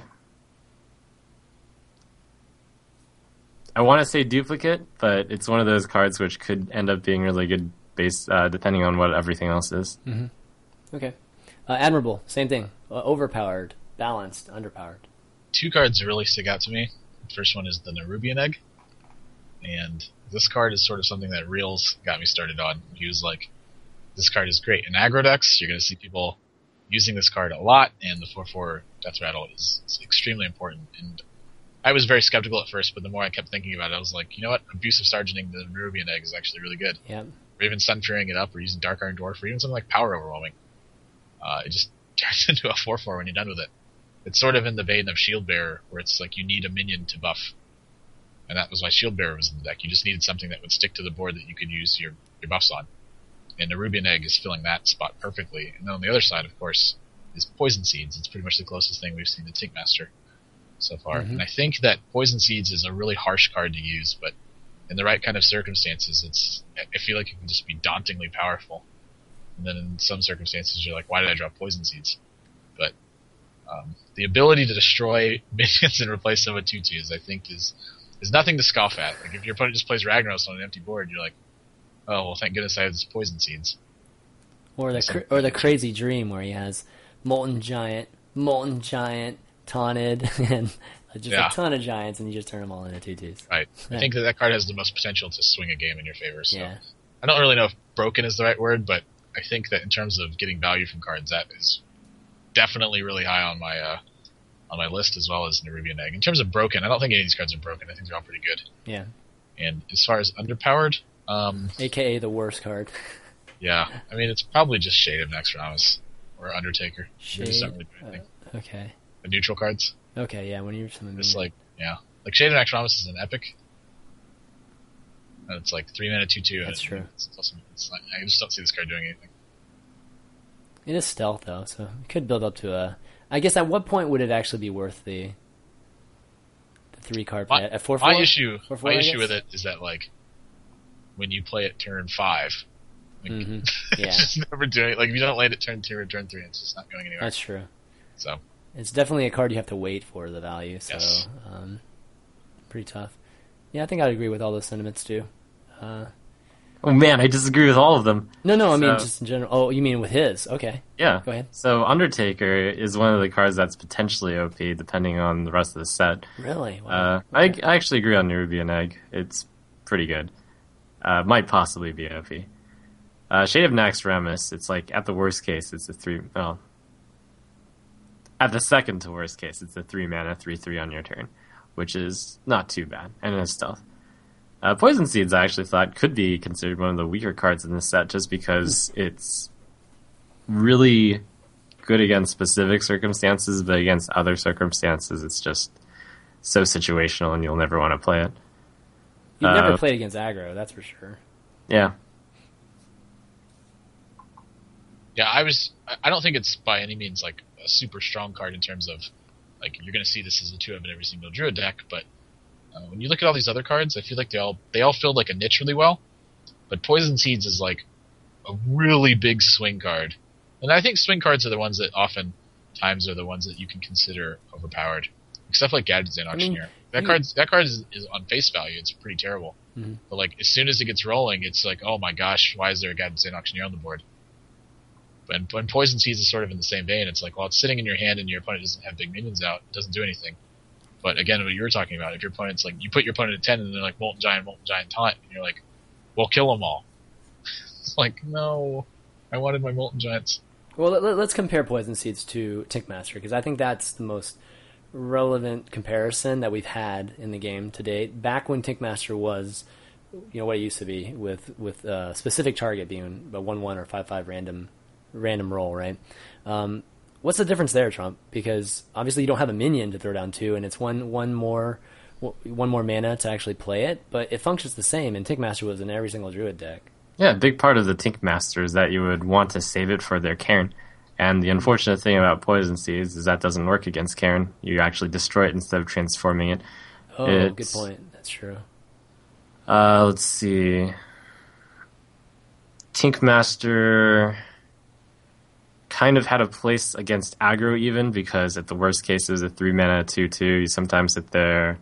I want to say Duplicate, but it's one of those cards which could end up being really good based depending on what everything else is. Mm-hmm. Okay. Admirable, same thing. Overpowered, balanced, underpowered. 2 cards really stick out to me. The first one is the Nerubian Egg. And this card is sort of something that Reels got me started on. He was like, this card is great. In aggro decks, you're going to see people using this card a lot, and the 4/4 Death Rattle is extremely important. And I was very skeptical at first, but the more I kept thinking about it, I was like, you know what? Abusive Sergeanting the Nerubian Egg is actually really good. Yeah. Or even Sun-Fearing it up, or using Dark Iron Dwarf, or even something like Power Overwhelming. It just turns into a 4/4 when you're done with it. It's sort of in the vein of Shield Bearer, where it's like you need a minion to buff. And that was why Shield Bearer was in the deck. You just needed something that would stick to the board that you could use your buffs on. And Nerubian Egg is filling that spot perfectly. And then on the other side, of course, is Poison Seeds. It's pretty much the closest thing we've seen to Tinkmaster so far. Mm-hmm. And I think that Poison Seeds is a really harsh card to use, but in the right kind of circumstances, I feel like it can just be dauntingly powerful. And then in some circumstances, you're like, why did I drop Poison Seeds? But the ability to destroy minions and replace them with 2/2s, I think, is nothing to scoff at. Like, if your opponent just plays Ragnaros on an empty board, you're like, oh, well, thank goodness I have this Poison Seeds. Or the Crazy Dream, where he has Molten Giant, Taunted, and just a ton of giants, and you just turn them all into 2/2s. Right. I think that card has the most potential to swing a game in your favor. So I don't really know if broken is the right word, but I think that in terms of getting value from cards, that is definitely really high on my list, as well as Nerubian Egg. In terms of broken, I don't think any of these cards are broken. I think they're all pretty good. Yeah. And as far as underpowered, AKA the worst card. Yeah. I mean, it's probably just Shade of Naxxramas or Undertaker. Shade. Really Okay. The neutral cards. Okay, yeah. When you're something just like Shade of Naxxramas is an epic. And it's like 3 mana 2/2. That's true. I just don't see this card doing anything. It is stealth though, so it could build up to a. I guess at what point would it actually be worth the 3-card play at 4/4? My issue 4/4, my issue with it is that like when you play it turn 5, like, Yeah. it's just never doing it. Like if you don't land it turn 2 or turn 3, it's just not going anywhere. That's true. So It's definitely a card you have to wait for the value. So Yes. pretty tough. Yeah, I think I'd agree with all those sentiments too. Oh man, I disagree with all of them. No, I mean So- just in general. Oh, you mean with his? Okay, Yeah. go ahead. So Undertaker is one of the cards that's potentially OP depending on the rest of the set. Really? Wow. I actually agree on Nerubian Egg. It's pretty good. Might possibly be OP. Shade of Naxxramas, it's like at the worst case, it's a 3. Well, at the second to worst case, it's a 3 mana 3/3 on your turn, which is not too bad, and it's stealth. Poison Seeds, I actually thought could be considered one of the weaker cards in this set, just because it's really good against specific circumstances, but against other circumstances, it's just so situational, and you'll never want to play it. You've never played against aggro, that's for sure. Yeah. yeah, I don't think it's by any means like a super strong card in terms of like you're going to see this as a 2 of in every single Druid deck, but when you look at all these other cards, I feel like they all fill like a niche really well. But Poison Seeds is like a really big swing card, and I think swing cards are the ones that oftentimes are the ones that you can consider overpowered. Stuff like Gadgetzan Auctioneer. That card is on face value. It's pretty terrible. Mm-hmm. But like as soon as it gets rolling, it's like, oh my gosh, why is there a Gadgetzan Auctioneer on the board? But when Poison Seeds is sort of in the same vein, it's like, well, it's sitting in your hand and your opponent doesn't have big minions out. It doesn't do anything. But again, what you were talking about, if your opponent's like, you put your opponent at 10 and they're like, Molten Giant, taunt, and you're like, well, kill them all. It's like, no, I wanted my Molten Giants. Well, let's compare Poison Seeds to Tinkmaster, because I think that's the most relevant comparison that we've had in the game to date. Back when Tinkmaster was, what it used to be, with specific target being a 1/1 or 5/5 random roll, right? What's the difference there, Trump? Because obviously you don't have a minion to throw down to, and it's one more mana to actually play it, but it functions the same, and Tinkmaster was in every single Druid deck. Yeah, a big part of the Tinkmaster is that you would want to save it for their Cairn. And the unfortunate thing about Poison Seeds is that doesn't work against Cairn. You actually destroy it instead of transforming it. Oh, good point. That's true. Let's see. Tinkmaster kind of had a place against aggro even, because at the worst case it was a 3 mana 2/2. You sometimes hit their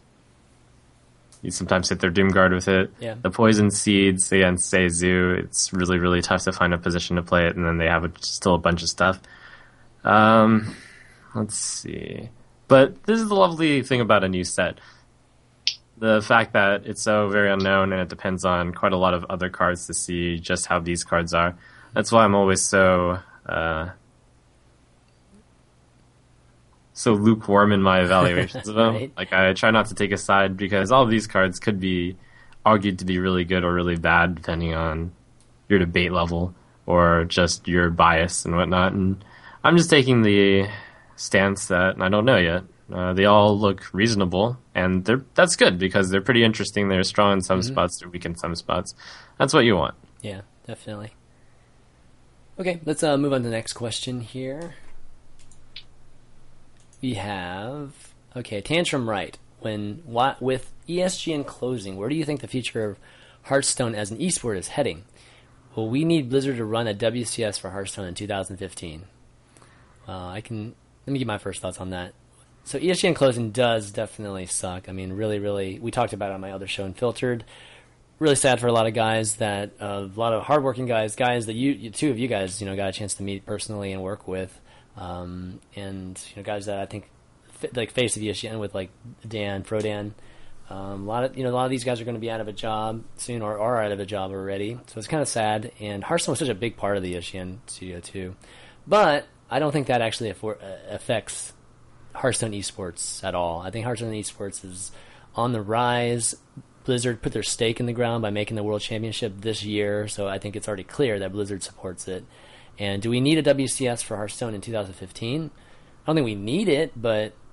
Doomguard with it. Yeah. The Poison Seeds against Seizu, it's really, really tough to find a position to play it, and then they have still a bunch of stuff. Let's see. But this is the lovely thing about a new set. The fact that it's so very unknown, and it depends on quite a lot of other cards to see just how these cards are. That's why I'm always so lukewarm in my evaluations of them. Right. Like, I try not to take a side, because all of these cards could be argued to be really good or really bad depending on your debate level or just your bias and whatnot. And I'm just taking the stance that I don't know yet. They all look reasonable, and that's good, because they're pretty interesting. They're strong in some spots, they're weak in some spots. That's what you want. Yeah, definitely. Okay, let's move on to the next question here. We have Tantrum Right. With ESGN closing, where do you think the future of Hearthstone as an esport is heading? Will we need Blizzard to run a WCS for Hearthstone in 2015? Let me give my first thoughts on that. So ESGN closing does definitely suck. I mean, really, really, we talked about it on my other show, Unfiltered. Really sad for a lot of guys that a lot of hardworking guys that you two of you guys got a chance to meet personally and work with, and guys that I think like face of ESGN with like Dan Frodan. A lot of these guys are going to be out of a job soon or are out of a job already, so it's kind of sad. And Hearthstone was such a big part of the ESGN studio too, but I don't think that actually affects Hearthstone esports at all. I think Hearthstone esports is on the rise. Blizzard put their stake in the ground by making the World Championship this year, so I think it's already clear that Blizzard supports it. And do we need a WCS for Hearthstone in 2015? I don't think we need it, but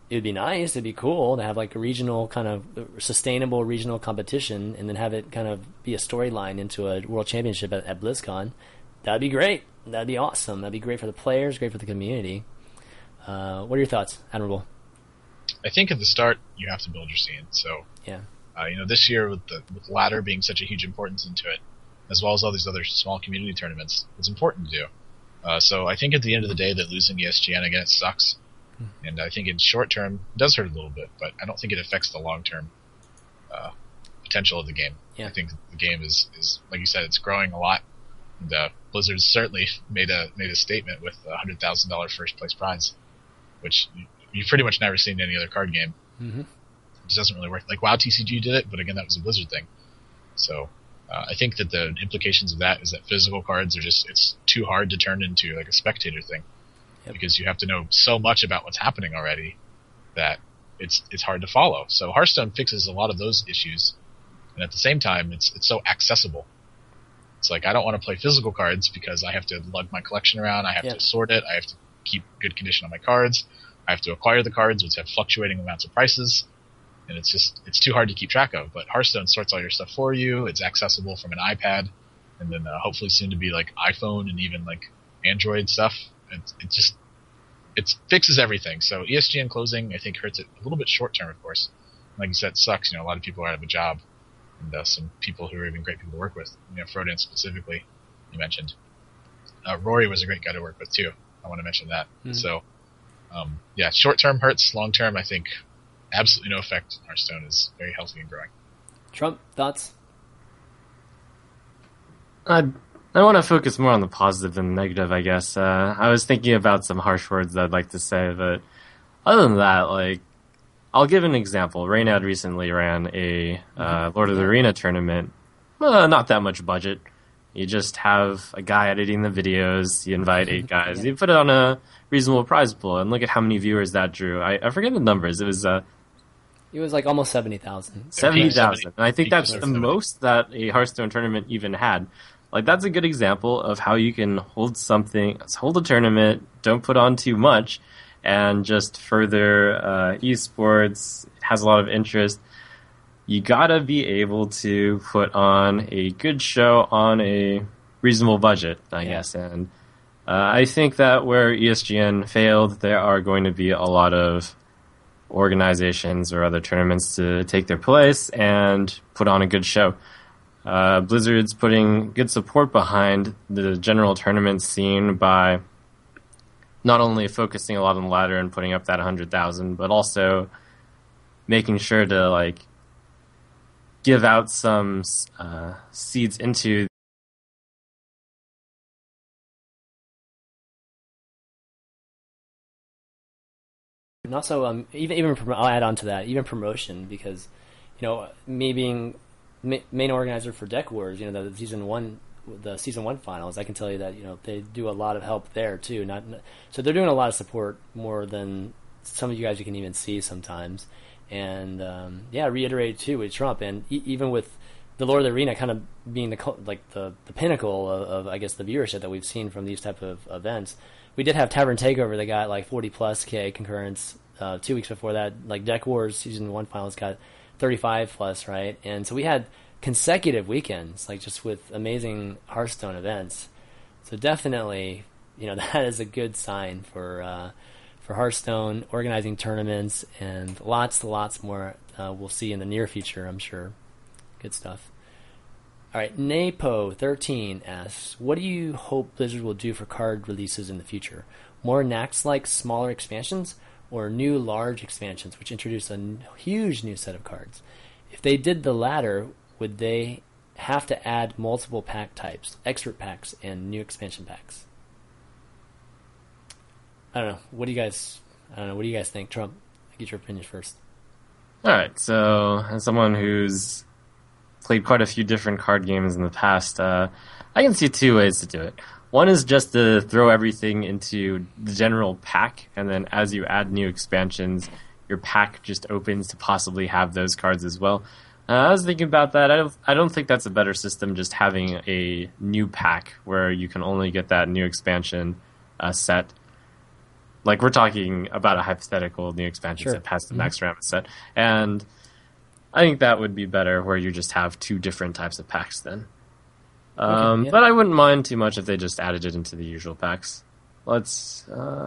it would be nice. It'd be cool to have like a regional kind of sustainable regional competition, and then have it kind of be a storyline into a world championship at BlizzCon. That'd be great. That'd be awesome. That'd be great for the players, great for the community. What are your thoughts, Admirable? I think at the start you have to build your scene. So Yeah. This year with ladder being such a huge importance into it, as well as all these other small community tournaments, it's important to do. So I think at the end of the day that losing ESGN again, it sucks. And I think in short term, it does hurt a little bit, but I don't think it affects the long term potential of the game. Yeah. I think the game is like you said, it's growing a lot. And Blizzard certainly made a statement with a $100,000 first place prize, which you've pretty much never seen in any other card game. Mm-hmm. It just doesn't really work. Like WoW TCG did it, but again, that was a Blizzard thing. So I think that the implications of that is that physical cards are it's too hard to turn into like a spectator thing. Yep. Because you have to know so much about what's happening already that it's hard to follow. So Hearthstone fixes a lot of those issues, and at the same time, it's so accessible. It's like I don't want to play physical cards because I have to lug my collection around, I have to sort it, I have to keep good condition on my cards, I have to acquire the cards, which have fluctuating amounts of prices, and it's too hard to keep track of. But Hearthstone sorts all your stuff for you. It's accessible from an iPad, and then hopefully soon to be like iPhone and even like Android stuff. It fixes everything. So ESGN closing, I think, hurts it a little bit short term, of course. Like you said, it sucks. A lot of people are out of a job, and some people who are even great people to work with. Frodan specifically, you mentioned. Rory was a great guy to work with too. I want to mention that. Mm-hmm. So, short term hurts. Long term, I think, absolutely no effect. Hearthstone is very healthy and growing. Trump, thoughts? I want to focus more on the positive than the negative, I guess. I was thinking about some harsh words I'd like to say, but other than that, I'll give an example. Reynad recently ran a Lord of the Arena tournament. Not that much budget. You just have a guy editing the videos, you invite 8 guys, you put it on a reasonable prize pool, and look at how many viewers that drew. I forget the numbers. It was like almost 70,000. 70,000. And I think that's the most that a Hearthstone tournament even had. That's a good example of how you can hold a tournament, don't put on too much, and just further esports. It has a lot of interest. You gotta be able to put on a good show on a reasonable budget, I guess. And I think that where ESGN failed, there are going to be a lot of organizations or other tournaments to take their place and put on a good show. Blizzard's putting good support behind the general tournament scene by not only focusing a lot on the ladder and putting up that 100,000, but also making sure to give out some seeds into. And also, even I'll add on to that, even promotion, because me being main organizer for Deck Wars, the season one finals, I can tell you that they do a lot of help there too. So they're doing a lot of support, more than some of you guys you can even see sometimes. And reiterate too with Trump, and even with the Lord of the Arena kind of being the pinnacle of I guess the viewership that we've seen from these type of events. We did have Tavern Takeover that got 40+ K concurrence 2 weeks before that. Deck Wars season 1 finals got 35+, right? And so we had consecutive weekends, just with amazing Hearthstone events. So definitely, that is a good sign for Hearthstone, organizing tournaments, and lots more we'll see in the near future, I'm sure. Good stuff. All right, Napo13 asks, what do you hope Blizzard will do for card releases in the future? More Naxx-like smaller expansions, or new large expansions which introduce a huge new set of cards? If they did the latter, would they have to add multiple pack types, expert packs, and new expansion packs? I don't know. What do you guys think? Trump, get your opinion first. All right. So, as someone who's played quite a few different card games in the past, I can see 2 ways to do it. One is just to throw everything into the general pack, and then as you add new expansions, your pack just opens to possibly have those cards as well. I was thinking about that. I don't think that's a better system, just having a new pack where you can only get that new expansion set. Like, we're talking about a hypothetical new expansion Sure. set past the Max Rammus set. And I think that would be better, where you just have two different types of packs then. Okay, yeah. But I wouldn't mind too much if they just added it into the usual packs. Let's...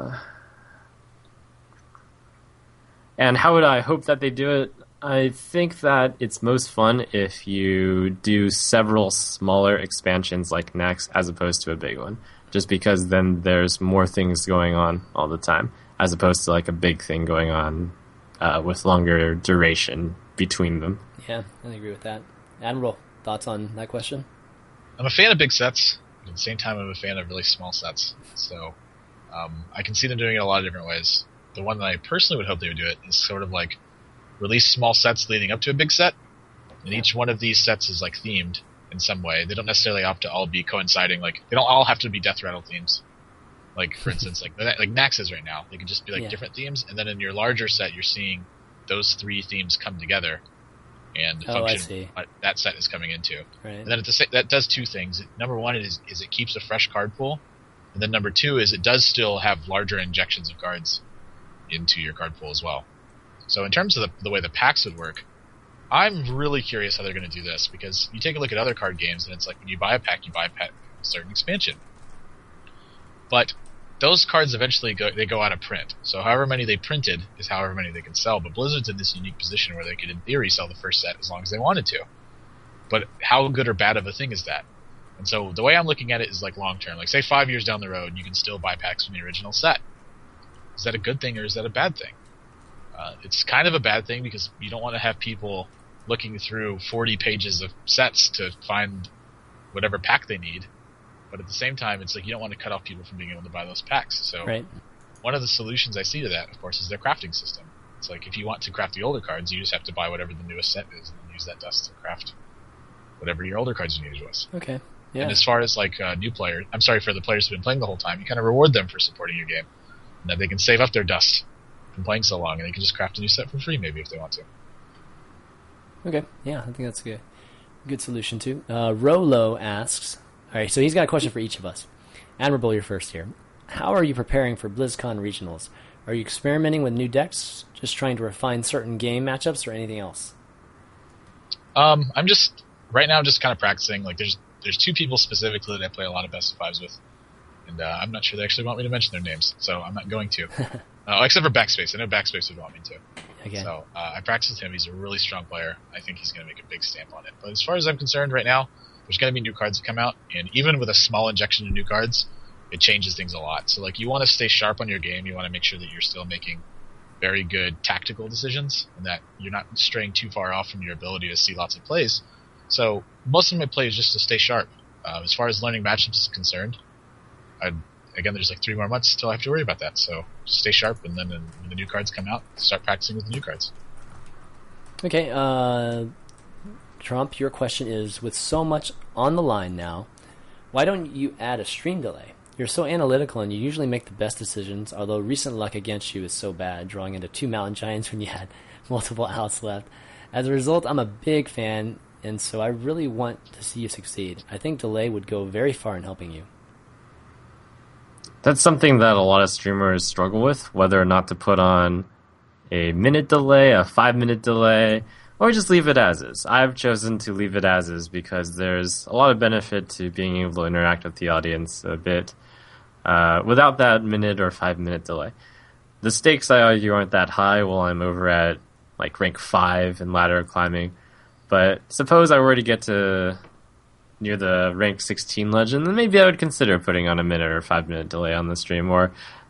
And how would I hope that they do it? I think that it's most fun if you do several smaller expansions like next, as opposed to a big one. Just because then there's more things going on all the time, as opposed to like a big thing going on with longer duration between them. Yeah, I agree with that. Admiral, thoughts on that question? I'm a fan of big sets, but at the same time, I'm a fan of really small sets. So I can see them doing it a lot of different ways. The one that I personally would hope they would do it is sort of like release small sets leading up to a big set, and each one of these sets is like themed in some way. They don't necessarily have to all be coinciding. Like, they don't all have to be Death Rattle themes. Like, for instance, like Nax is right now. They can just be like different themes, and then in your larger set, you're seeing those three themes come together and function what that set is coming into. Right. And then that does two things. Number one is it keeps a fresh card pool, and then number two is it does still have larger injections of cards into your card pool as well. So in terms of the way the packs would work, I'm really curious how they're going to do this, because you take a look at other card games, and it's like when you buy a pack with a certain expansion. But those cards eventually go out of print. So however many they printed is however many they can sell. But Blizzard's in this unique position where they could, in theory, sell the first set as long as they wanted to. But how good or bad of a thing is that? And so the way I'm looking at it is like long term. Like, say 5 years down the road, you can still buy packs from the original set. Is that a good thing or is that a bad thing? It's kind of a bad thing, because you don't want to have people looking through 40 pages of sets to find whatever pack they need. But at the same time, it's like you don't want to cut off people from being able to buy those packs. So one of the solutions I see to that, of course, is their crafting system. It's like, if you want to craft the older cards, you just have to buy whatever the newest set is and use that dust to craft whatever your older cards you need was. Okay. Yeah. And as far as like new players, I'm sorry, for the players who've been playing the whole time, you kind of reward them for supporting your game, and that they can save up their dust from playing so long, and they can just craft a new set for free, maybe, if they want to. Okay. Yeah, I think that's a good solution too. Rolo asks, all right, so he's got a question for each of us. Admirable, you're first here. How are you preparing for BlizzCon regionals? Are you experimenting with new decks, just trying to refine certain game matchups, or anything else? I'm just right now just kind of practicing. Like, there's two people specifically that I play a lot of best of fives with, and I'm not sure they actually want me to mention their names, so I'm not going to. Except for Backspace. I know Backspace would want me to. Okay. So I practice with him. He's a really strong player. I think he's going to make a big stamp on it. But as far as I'm concerned right now, there's going to be new cards that come out, and even with a small injection of new cards, it changes things a lot. So, like, you want to stay sharp on your game. You want to make sure that you're still making very good tactical decisions, and that you're not straying too far off from your ability to see lots of plays. So most of my play is just to stay sharp. As far as learning matchups is concerned, again, there's like 3 more months till I have to worry about that. So just stay sharp, and then when the new cards come out, start practicing with the new cards. Okay, Trump, your question is, with so much on the line now, why don't you add a stream delay? You're so analytical and you usually make the best decisions, although recent luck against you is so bad, drawing into 2 Mountain Giants when you had multiple outs left. As a result, I'm a big fan, and so I really want to see you succeed. I think delay would go very far in helping you. That's something that a lot of streamers struggle with, whether or not to put on a minute delay, a 5-minute delay, or just leave it as is. I've chosen to leave it as is because there's a lot of benefit to being able to interact with the audience a bit without that minute or 5-minute delay. The stakes, I argue, aren't that high while I'm over at like rank 5 in ladder climbing. But suppose I were to get to near the rank 16 legend, then maybe I would consider putting on a minute or 5-minute delay on the stream. Or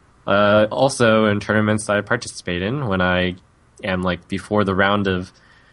also in tournaments that I participate in, when I am like before the round of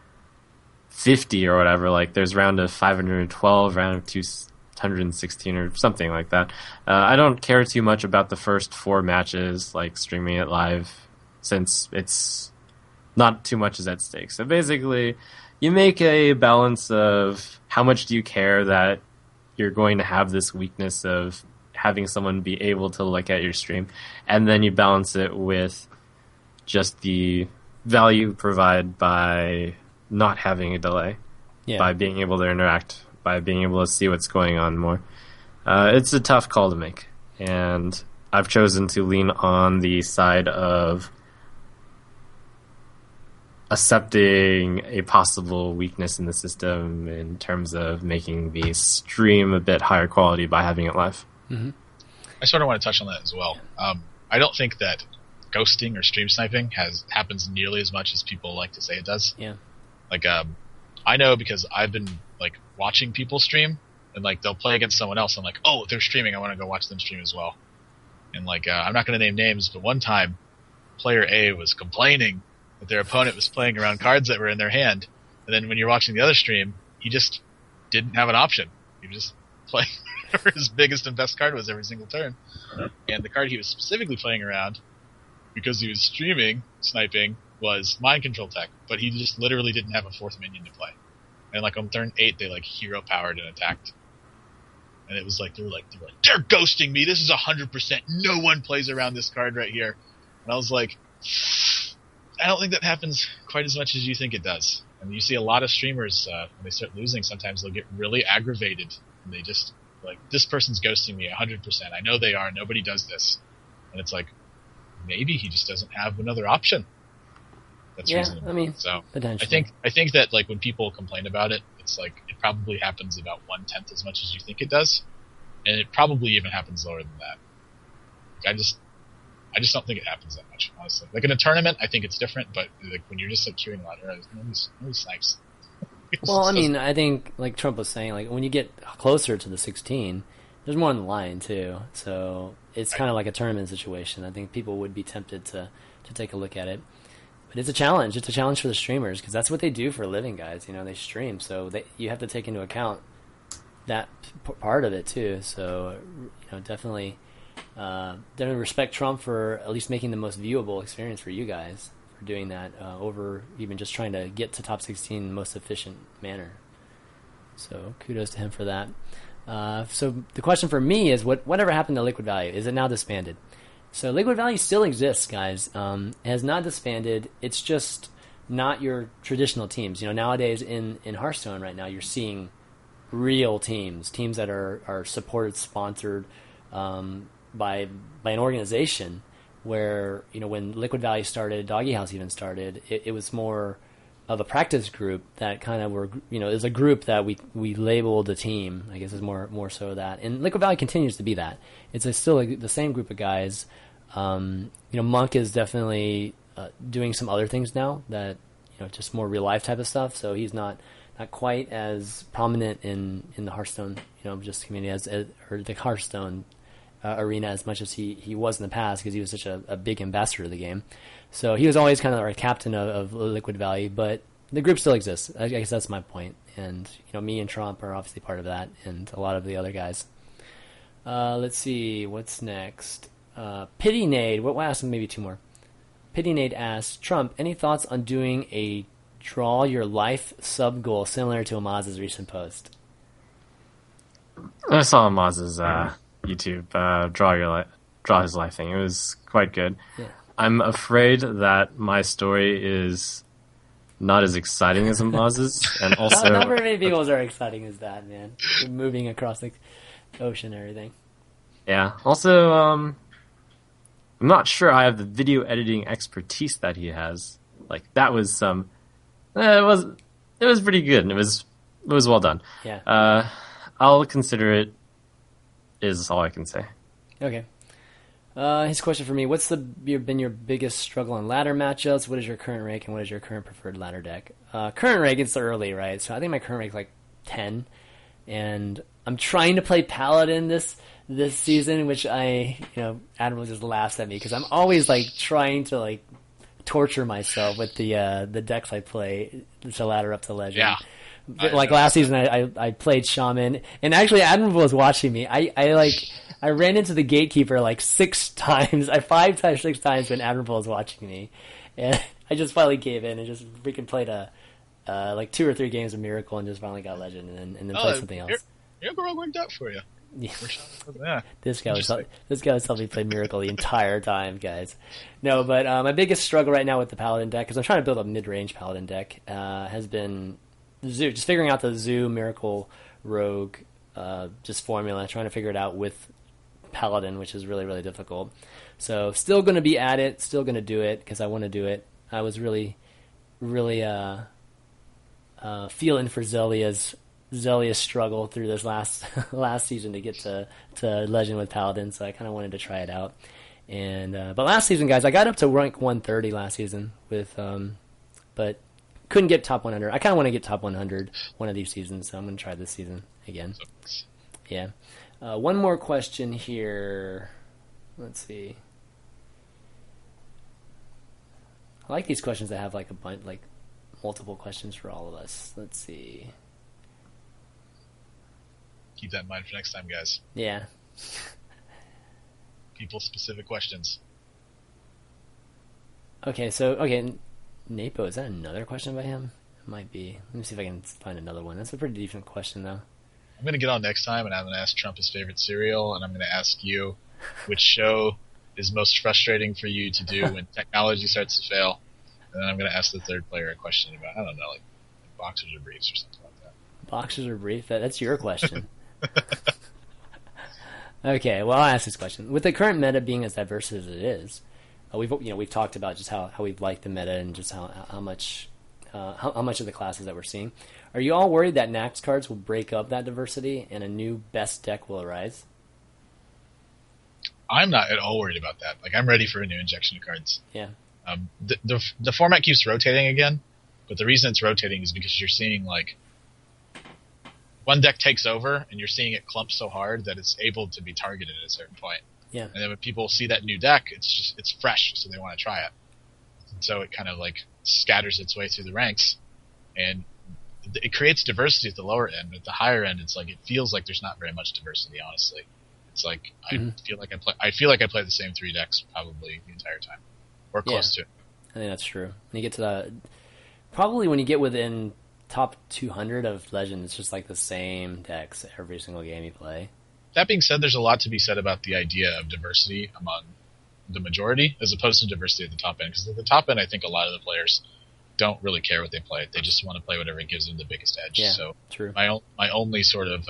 50 or whatever, like there's round of 512, round of 216 or something like that. I don't care too much about the first 4 matches, like streaming it live, since it's not too much is at stake. So basically, you make a balance of how much do you care that you're going to have this weakness of having someone be able to look at your stream, and then you balance it with just the value provided by not having a delay, by being able to interact, by being able to see what's going on more. It's a tough call to make, and I've chosen to lean on the side of accepting a possible weakness in the system in terms of making the stream a bit higher quality by having it live. Mm-hmm. I sort of want to touch on that as well. I don't think that ghosting or stream sniping happens nearly as much as people like to say it does. Yeah. Like, I know because I've been like watching people stream, and like they'll play against someone else. I'm like, oh, they're streaming. I want to go watch them stream as well. And like, I'm not going to name names, but one time, player A was complaining that their opponent was playing around cards that were in their hand, and then when you're watching the other stream, he just didn't have an option. He was just playing whatever his biggest and best card was every single turn. And the card he was specifically playing around, because he was streaming sniping, was Mind Control Tech, but he just literally didn't have a fourth minion to play. And like on turn 8, they like hero powered and attacked. And it was like they were like they're ghosting me. This is 100%. No one plays around this card right here. And I was like, I don't think that happens quite as much as you think it does. And you see a lot of streamers when they start losing, sometimes they'll get really aggravated and they just like, this person's ghosting me 100%. I know they are. Nobody does this. And it's like, maybe he just doesn't have another option. That's reasonable. I mean, so potentially. I think that like when people complain about it, it's like it probably happens about 1/10 as much as you think it does, and it probably even happens lower than that. I just don't think it happens that much, honestly. Like in a tournament, I think it's different, but like when you're just like queuing ladder, nobody snipes. Well, I mean, I think like Trump was saying, like when you get closer to the 16, there's more on the line too. So it's kind of like a tournament situation. I think people would be tempted to take a look at it. But it's a challenge. It's a challenge for the streamers because that's what they do for a living, guys. You know, they stream, so you have to take into account that part of it too. So, you know, definitely respect Trump for at least making the most viewable experience for you guys for doing that over even just trying to get to top 16 in the most efficient manner. So, kudos to him for that. So the question for me is, whatever happened to Liquid Value? Is it now disbanded? So Liquid Value still exists, guys. It has not disbanded. It's just not your traditional teams. You know, nowadays in Hearthstone right now, you're seeing real teams that are supported, sponsored by an organization. Where, you know, when Liquid Value started, Doggy House even started, it was more of a practice group that kind of were, you know, is a group that we labeled a team. I guess is more so that. And Liquid Value continues to be that. It's still the same group of guys. You know, Monk is definitely doing some other things now that, you know, just more real life type of stuff. So he's not quite as prominent in the Hearthstone, you know, just community or the Hearthstone arena as much as he was in the past because he was such a big ambassador of the game. So he was always kind of our captain of Liquid Value, but the group still exists. I guess that's my point. And, you know, me and Trump are obviously part of that, and a lot of the other guys. Let's see, what's next? Pity Nade, we'll ask maybe two more. Pity Nade asks, Trump, any thoughts on doing a draw your life sub goal similar to Amaz's recent post? I saw Amaz's YouTube draw his life thing. It was quite good. Yeah. I'm afraid that my story is not as exciting as Amaz's, and also not very many people's are exciting as that, man. You're moving across the ocean and everything. Yeah. Also, I'm not sure I have the video editing expertise that he has. Like that was it was pretty good, and it was well done. Yeah. I'll consider it. Is all I can say. Okay. His question for me: what's been your biggest struggle in ladder matchups? What is your current rank, and what is your current preferred ladder deck? Current rank, it's early, right? So I think my current rank is like 10, and I'm trying to play Paladin this season, which Admiral just laughs at me because I'm always like trying to like torture myself with the decks I play to ladder up to Legend. Yeah. Like last season, I played Shaman, and actually Admiral was watching me. I ran into the Gatekeeper like 6 times. 5 times, 6 times when Admiral was watching me, and I just finally gave in and just freaking played like 2 or 3 games of Miracle and just finally got Legend and then played something else. Miracle all worked out for you. Yeah. This guy was helping me play Miracle the entire time, guys. No, but my biggest struggle right now with the Paladin deck, because I'm trying to build a mid-range Paladin deck, has been Zoo. Just figuring out the Zoo Miracle Rogue just formula, trying to figure it out with Paladin, which is really, really difficult. So still going to be at it, still going to do it because I want to do it. I was really, really feeling for Zelia's struggle through this last season to get to Legend with Paladin, so I kind of wanted to try it out. And but last season, guys, I got up to rank 130 last season with, but couldn't get top 100. I kind of want to get top 100 one of these seasons, so I'm going to try this season again. Yeah. One more question here. Let's see. I like these questions that have like a bunch, like multiple questions for all of us. Let's see. Keep that in mind for next time, guys. Yeah. People-specific questions. Okay, Napo, is that another question by him? It might be. Let me see if I can find another one. That's a pretty decent question, though. I'm going to get on next time, and I'm going to ask Trump his favorite cereal, and I'm going to ask you which show is most frustrating for you to do when technology starts to fail. And then I'm going to ask the third player a question about, I don't know, like boxers or briefs or something like that. Boxers or brief? That's your question. Okay, well, I'll ask this question. With the current meta being as diverse as it is, we've talked about just how we've liked the meta and just how much of the classes that we're seeing. Are you all worried that Nax cards will break up that diversity and a new best deck will arise? I'm not at all worried about that. Like, I'm ready for a new injection of cards. Yeah. The format keeps rotating again, but the reason it's rotating is because you're seeing, like, one deck takes over, and you're seeing it clump so hard that it's able to be targeted at a certain point. Yeah. And then when people see that new deck, it's fresh, so they want to try it. And so it kind of, like, scatters its way through the ranks, and it creates diversity at the lower end, but at the higher end, it's like, it feels like there's not very much diversity, honestly. It's like, I feel like I play the same 3 decks probably the entire time. Or close to it. I think that's true. When you get to probably when you get within top 200 of Legend, it's just like the same decks every single game you play. That being said, there's a lot to be said about the idea of diversity among the majority as opposed to diversity at the top end. Because at the top end, I think a lot of the players don't really care what they play. They just want to play whatever gives them the biggest edge. Yeah, so true. My only sort of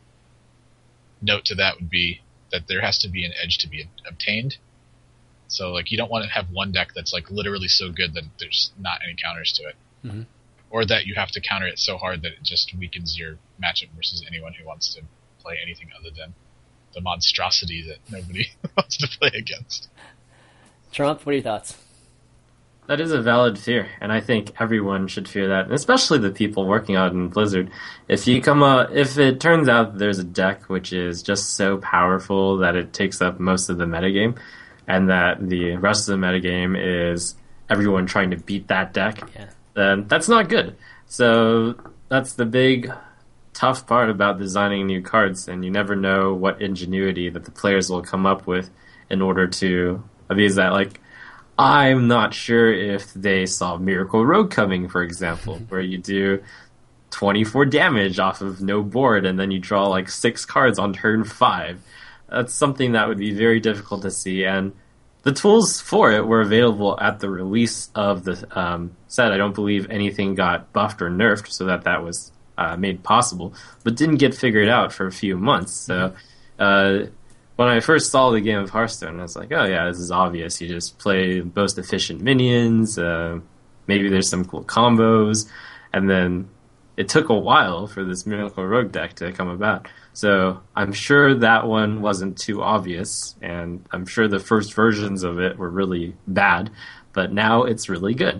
note to that would be that there has to be an edge to be obtained. So, like, you don't want to have one deck that's, like, literally so good that there's not any counters to it. Mm-hmm. Or that you have to counter it so hard that it just weakens your matchup versus anyone who wants to play anything other than the monstrosity that nobody wants to play against. Trump, what are your thoughts? That is a valid fear, and I think everyone should fear that, and especially the people working out in Blizzard. If it turns out there's a deck which is just so powerful that it takes up most of the metagame, and that the rest of the metagame is everyone trying to beat that deck, then that's not good. So that's the big, tough part about designing new cards, and you never know what ingenuity that the players will come up with in order to abuse that. Like, I'm not sure if they saw Miracle Rogue coming, for example, where you do 24 damage off of no board, and then you draw like 6 cards on turn 5. That's something that would be very difficult to see, and the tools for it were available at the release of the set. I don't believe anything got buffed or nerfed so that was made possible, but didn't get figured out for a few months. So when I first saw the game of Hearthstone, I was like, oh yeah, this is obvious. You just play most efficient minions, maybe there's some cool combos, and then it took a while for this Miracle Rogue deck to come about. So I'm sure that one wasn't too obvious, and I'm sure the first versions of it were really bad, but now it's really good.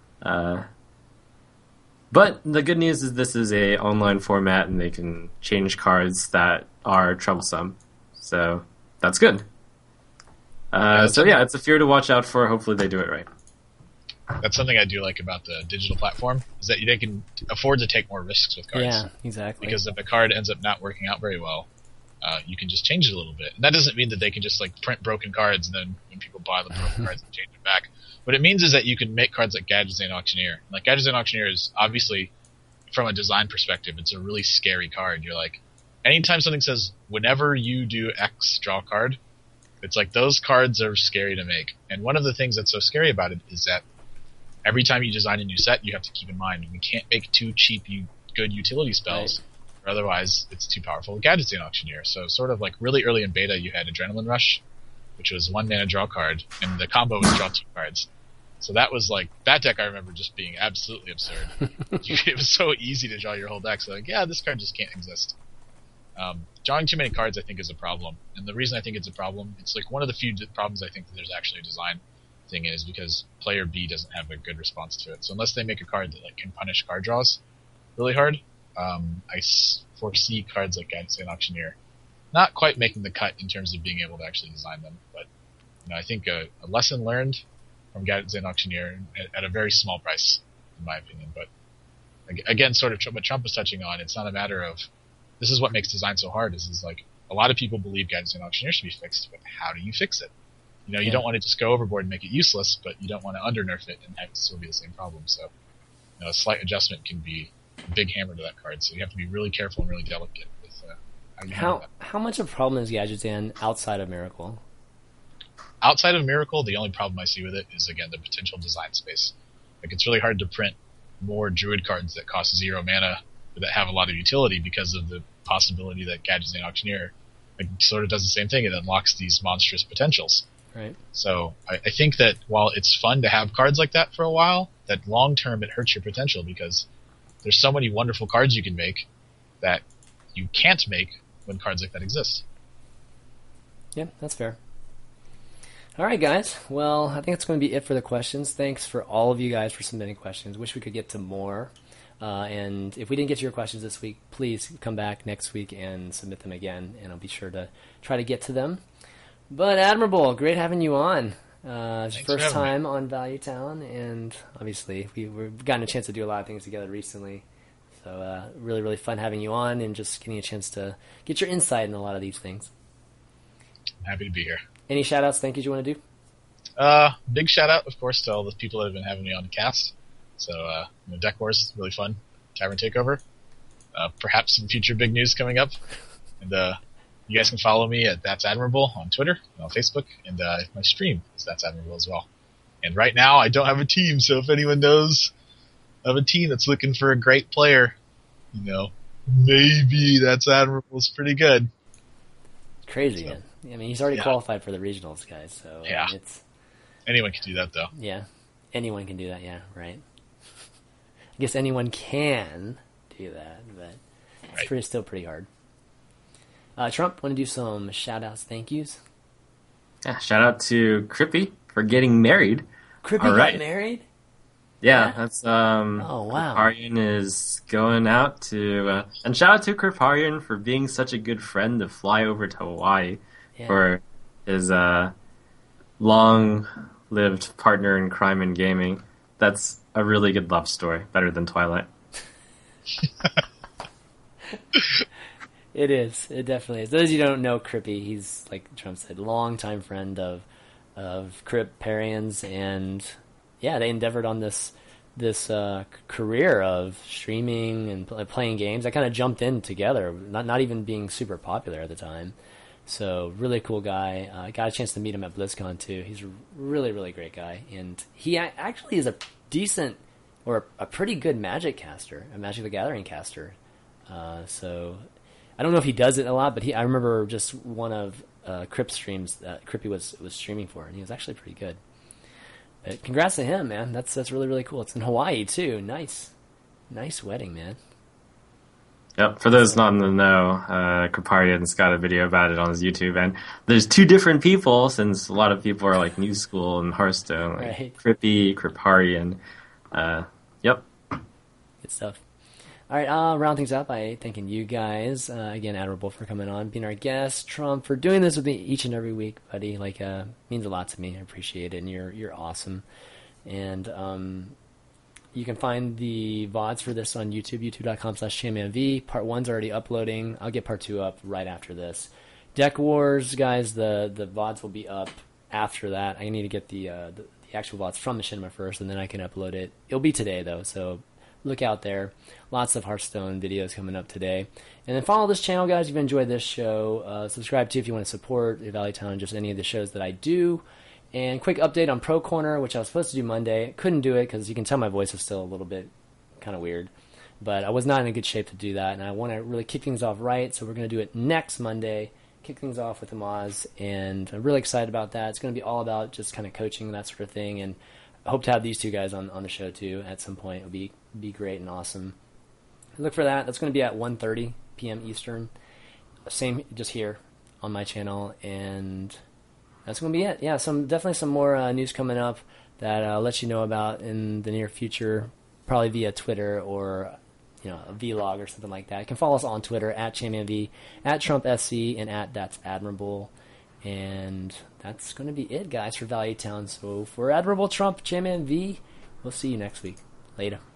But the good news is this is a online format, and they can change cards that are troublesome. So that's good. So yeah, it's a fear to watch out for. Hopefully they do it right. That's something I do like about the digital platform, is that they can afford to take more risks with cards. Yeah, exactly. Because if a card ends up not working out very well, you can just change it a little bit. And that doesn't mean that they can just like print broken cards and then when people buy the broken cards, they change it back. What it means is that you can make cards like Gadgetzan Auctioneer. Like, Gadgetzan Auctioneer is obviously, from a design perspective, it's a really scary card. You're like, anytime something says, whenever you do X, draw a card, it's like, those cards are scary to make. And one of the things that's so scary about it is that every time you design a new set, you have to keep in mind, we can't make too cheap good utility spells, or otherwise it's too powerful with Gadgetzan Auctioneer. So sort of like really early in beta, you had Adrenaline Rush, which was 1 mana draw card, and the combo was draw 2 cards. So that was like, that deck I remember just being absolutely absurd. It was so easy to draw your whole deck, so like, yeah, this card just can't exist. Drawing too many cards I think is a problem, and the reason I think it's a problem, it's like one of the few problems I think that there's actually a design thing is because player B doesn't have a good response to it. So unless they make a card that like can punish card draws really hard, I foresee cards like Gadgetzan Auctioneer not quite making the cut in terms of being able to actually design them. But I think a lesson learned from Gadgetzan Auctioneer at a very small price, in my opinion. But again, sort of what Trump was touching on, it's not a matter of, this is what makes design so hard, is like, a lot of people believe Gadgetzan Auctioneer should be fixed, but how do you fix it? You don't want to just go overboard and make it useless, but you don't want to under-nerf it and have it still be the same problem. So, a slight adjustment can be a big hammer to that card, so you have to be really careful and really delicate with how you handle that. How much of a problem is Gadgetzan outside of Miracle? Outside of Miracle, the only problem I see with it is, again, the potential design space. Like, it's really hard to print more Druid cards that cost 0 mana but that have a lot of utility because of the possibility that Gadgetzan Auctioneer sort of does the same thing. It unlocks these monstrous potentials. Right. So I think that while it's fun to have cards like that for a while, that long term it hurts your potential because there's so many wonderful cards you can make that you can't make when cards like that exist. Yeah, that's fair. All right, guys. Well, I think that's going to be it for the questions. Thanks for all of you guys for submitting questions. Wish we could get to more. And if we didn't get to your questions this week, please come back next week and submit them again, and I'll be sure to try to get to them. But Admirable, great having you on. It's your first time on Value Town, and obviously we've gotten a chance to do a lot of things together recently. So really, really fun having you on and just getting a chance to get your insight in a lot of these things. Happy to be here. Any shout-outs, thank yous you want to do? Big shout-out, of course, to all the people that have been having me on the cast. So, Deck Wars is really fun. Tavern Takeover. Perhaps some future big news coming up. And you guys can follow me at That's Admirable on Twitter and on Facebook. And my stream is That's Admirable as well. And right now, I don't have a team, so if anyone knows of a team that's looking for a great player, maybe That's Admirable is pretty good. Crazy, man. I mean, he's already qualified for the regionals, guys. So yeah, anyone can do that, though. Yeah, anyone can do that. Yeah, right. I guess anyone can do that, but it's still pretty hard. Trump, want to do some shout-outs, thank yous? Yeah, shout out to Crippy for getting married. Crippy got married? Yeah, that's oh wow. Kripparrian is going out to and shout out to Kripparrian for being such a good friend to fly over to Hawaii for his long-lived partner in crime and gaming. That's a really good love story, better than Twilight. It is. It definitely is. Those of you who don't know Crippy, he's, like Trump said, longtime friend of Kripparrian's, and they endeavored on this career of streaming and playing games. I kind of jumped in together, not even being super popular at the time. So really cool guy. I got a chance to meet him at BlizzCon too. He's a really, really great guy, and he actually is a decent or a pretty good Magic caster, a Magic the Gathering caster. So I don't know if he does it a lot, but I remember just one of Crip streams that Crippy was streaming for, and he was actually pretty good. But congrats to him, man. That's really, really cool. It's in Hawaii too. Nice wedding, man. Yep. For those not in the know, Kripparrian's got a video about it on his YouTube, and there's two different people since a lot of people are like new school in Hearthstone, like right. Crippy, Kripparrian. Yep. Good stuff. All right, I'll round things up by thanking you guys again, Admirable, for coming on, being our guest, Trump for doing this with me each and every week, buddy. Means a lot to me. I appreciate it, and you're awesome. And you can find the VODs for this on YouTube, youtube.com/ChampionV. Part 1's already uploading. I'll get part 2 up right after this. Deck Wars, guys, the VODs will be up after that. I need to get the actual VODs from Machinima first, and then I can upload it. It'll be today, though, so look out there. Lots of Hearthstone videos coming up today. And then follow this channel, guys, if you've enjoyed this show. Subscribe, too, if you want to support Valley Town and just any of the shows that I do. And quick update on Pro Corner, which I was supposed to do Monday. Couldn't do it because you can tell my voice is still a little bit kind of weird. but I was not in a good shape to do that, and I want to really kick things off right, so we're going to do it next Monday, kick things off with Amaz, and I'm really excited about that. It's going to be all about just kind of coaching and that sort of thing, and I hope to have these two guys on the show too at some point. It would be great and awesome. Look for that. That's going to be at 1:30 p.m. Eastern. Same, just here on my channel, and that's going to be it. Yeah, definitely some more news coming up that I'll let you know about in the near future, probably via Twitter or a vlog or something like that. You can follow us on Twitter at ChampionV, at TrumpSC, and at That's Admirable. And that's going to be it, guys, for Value Town. So for Admirable Trump, Champion V, we'll see you next week. Later.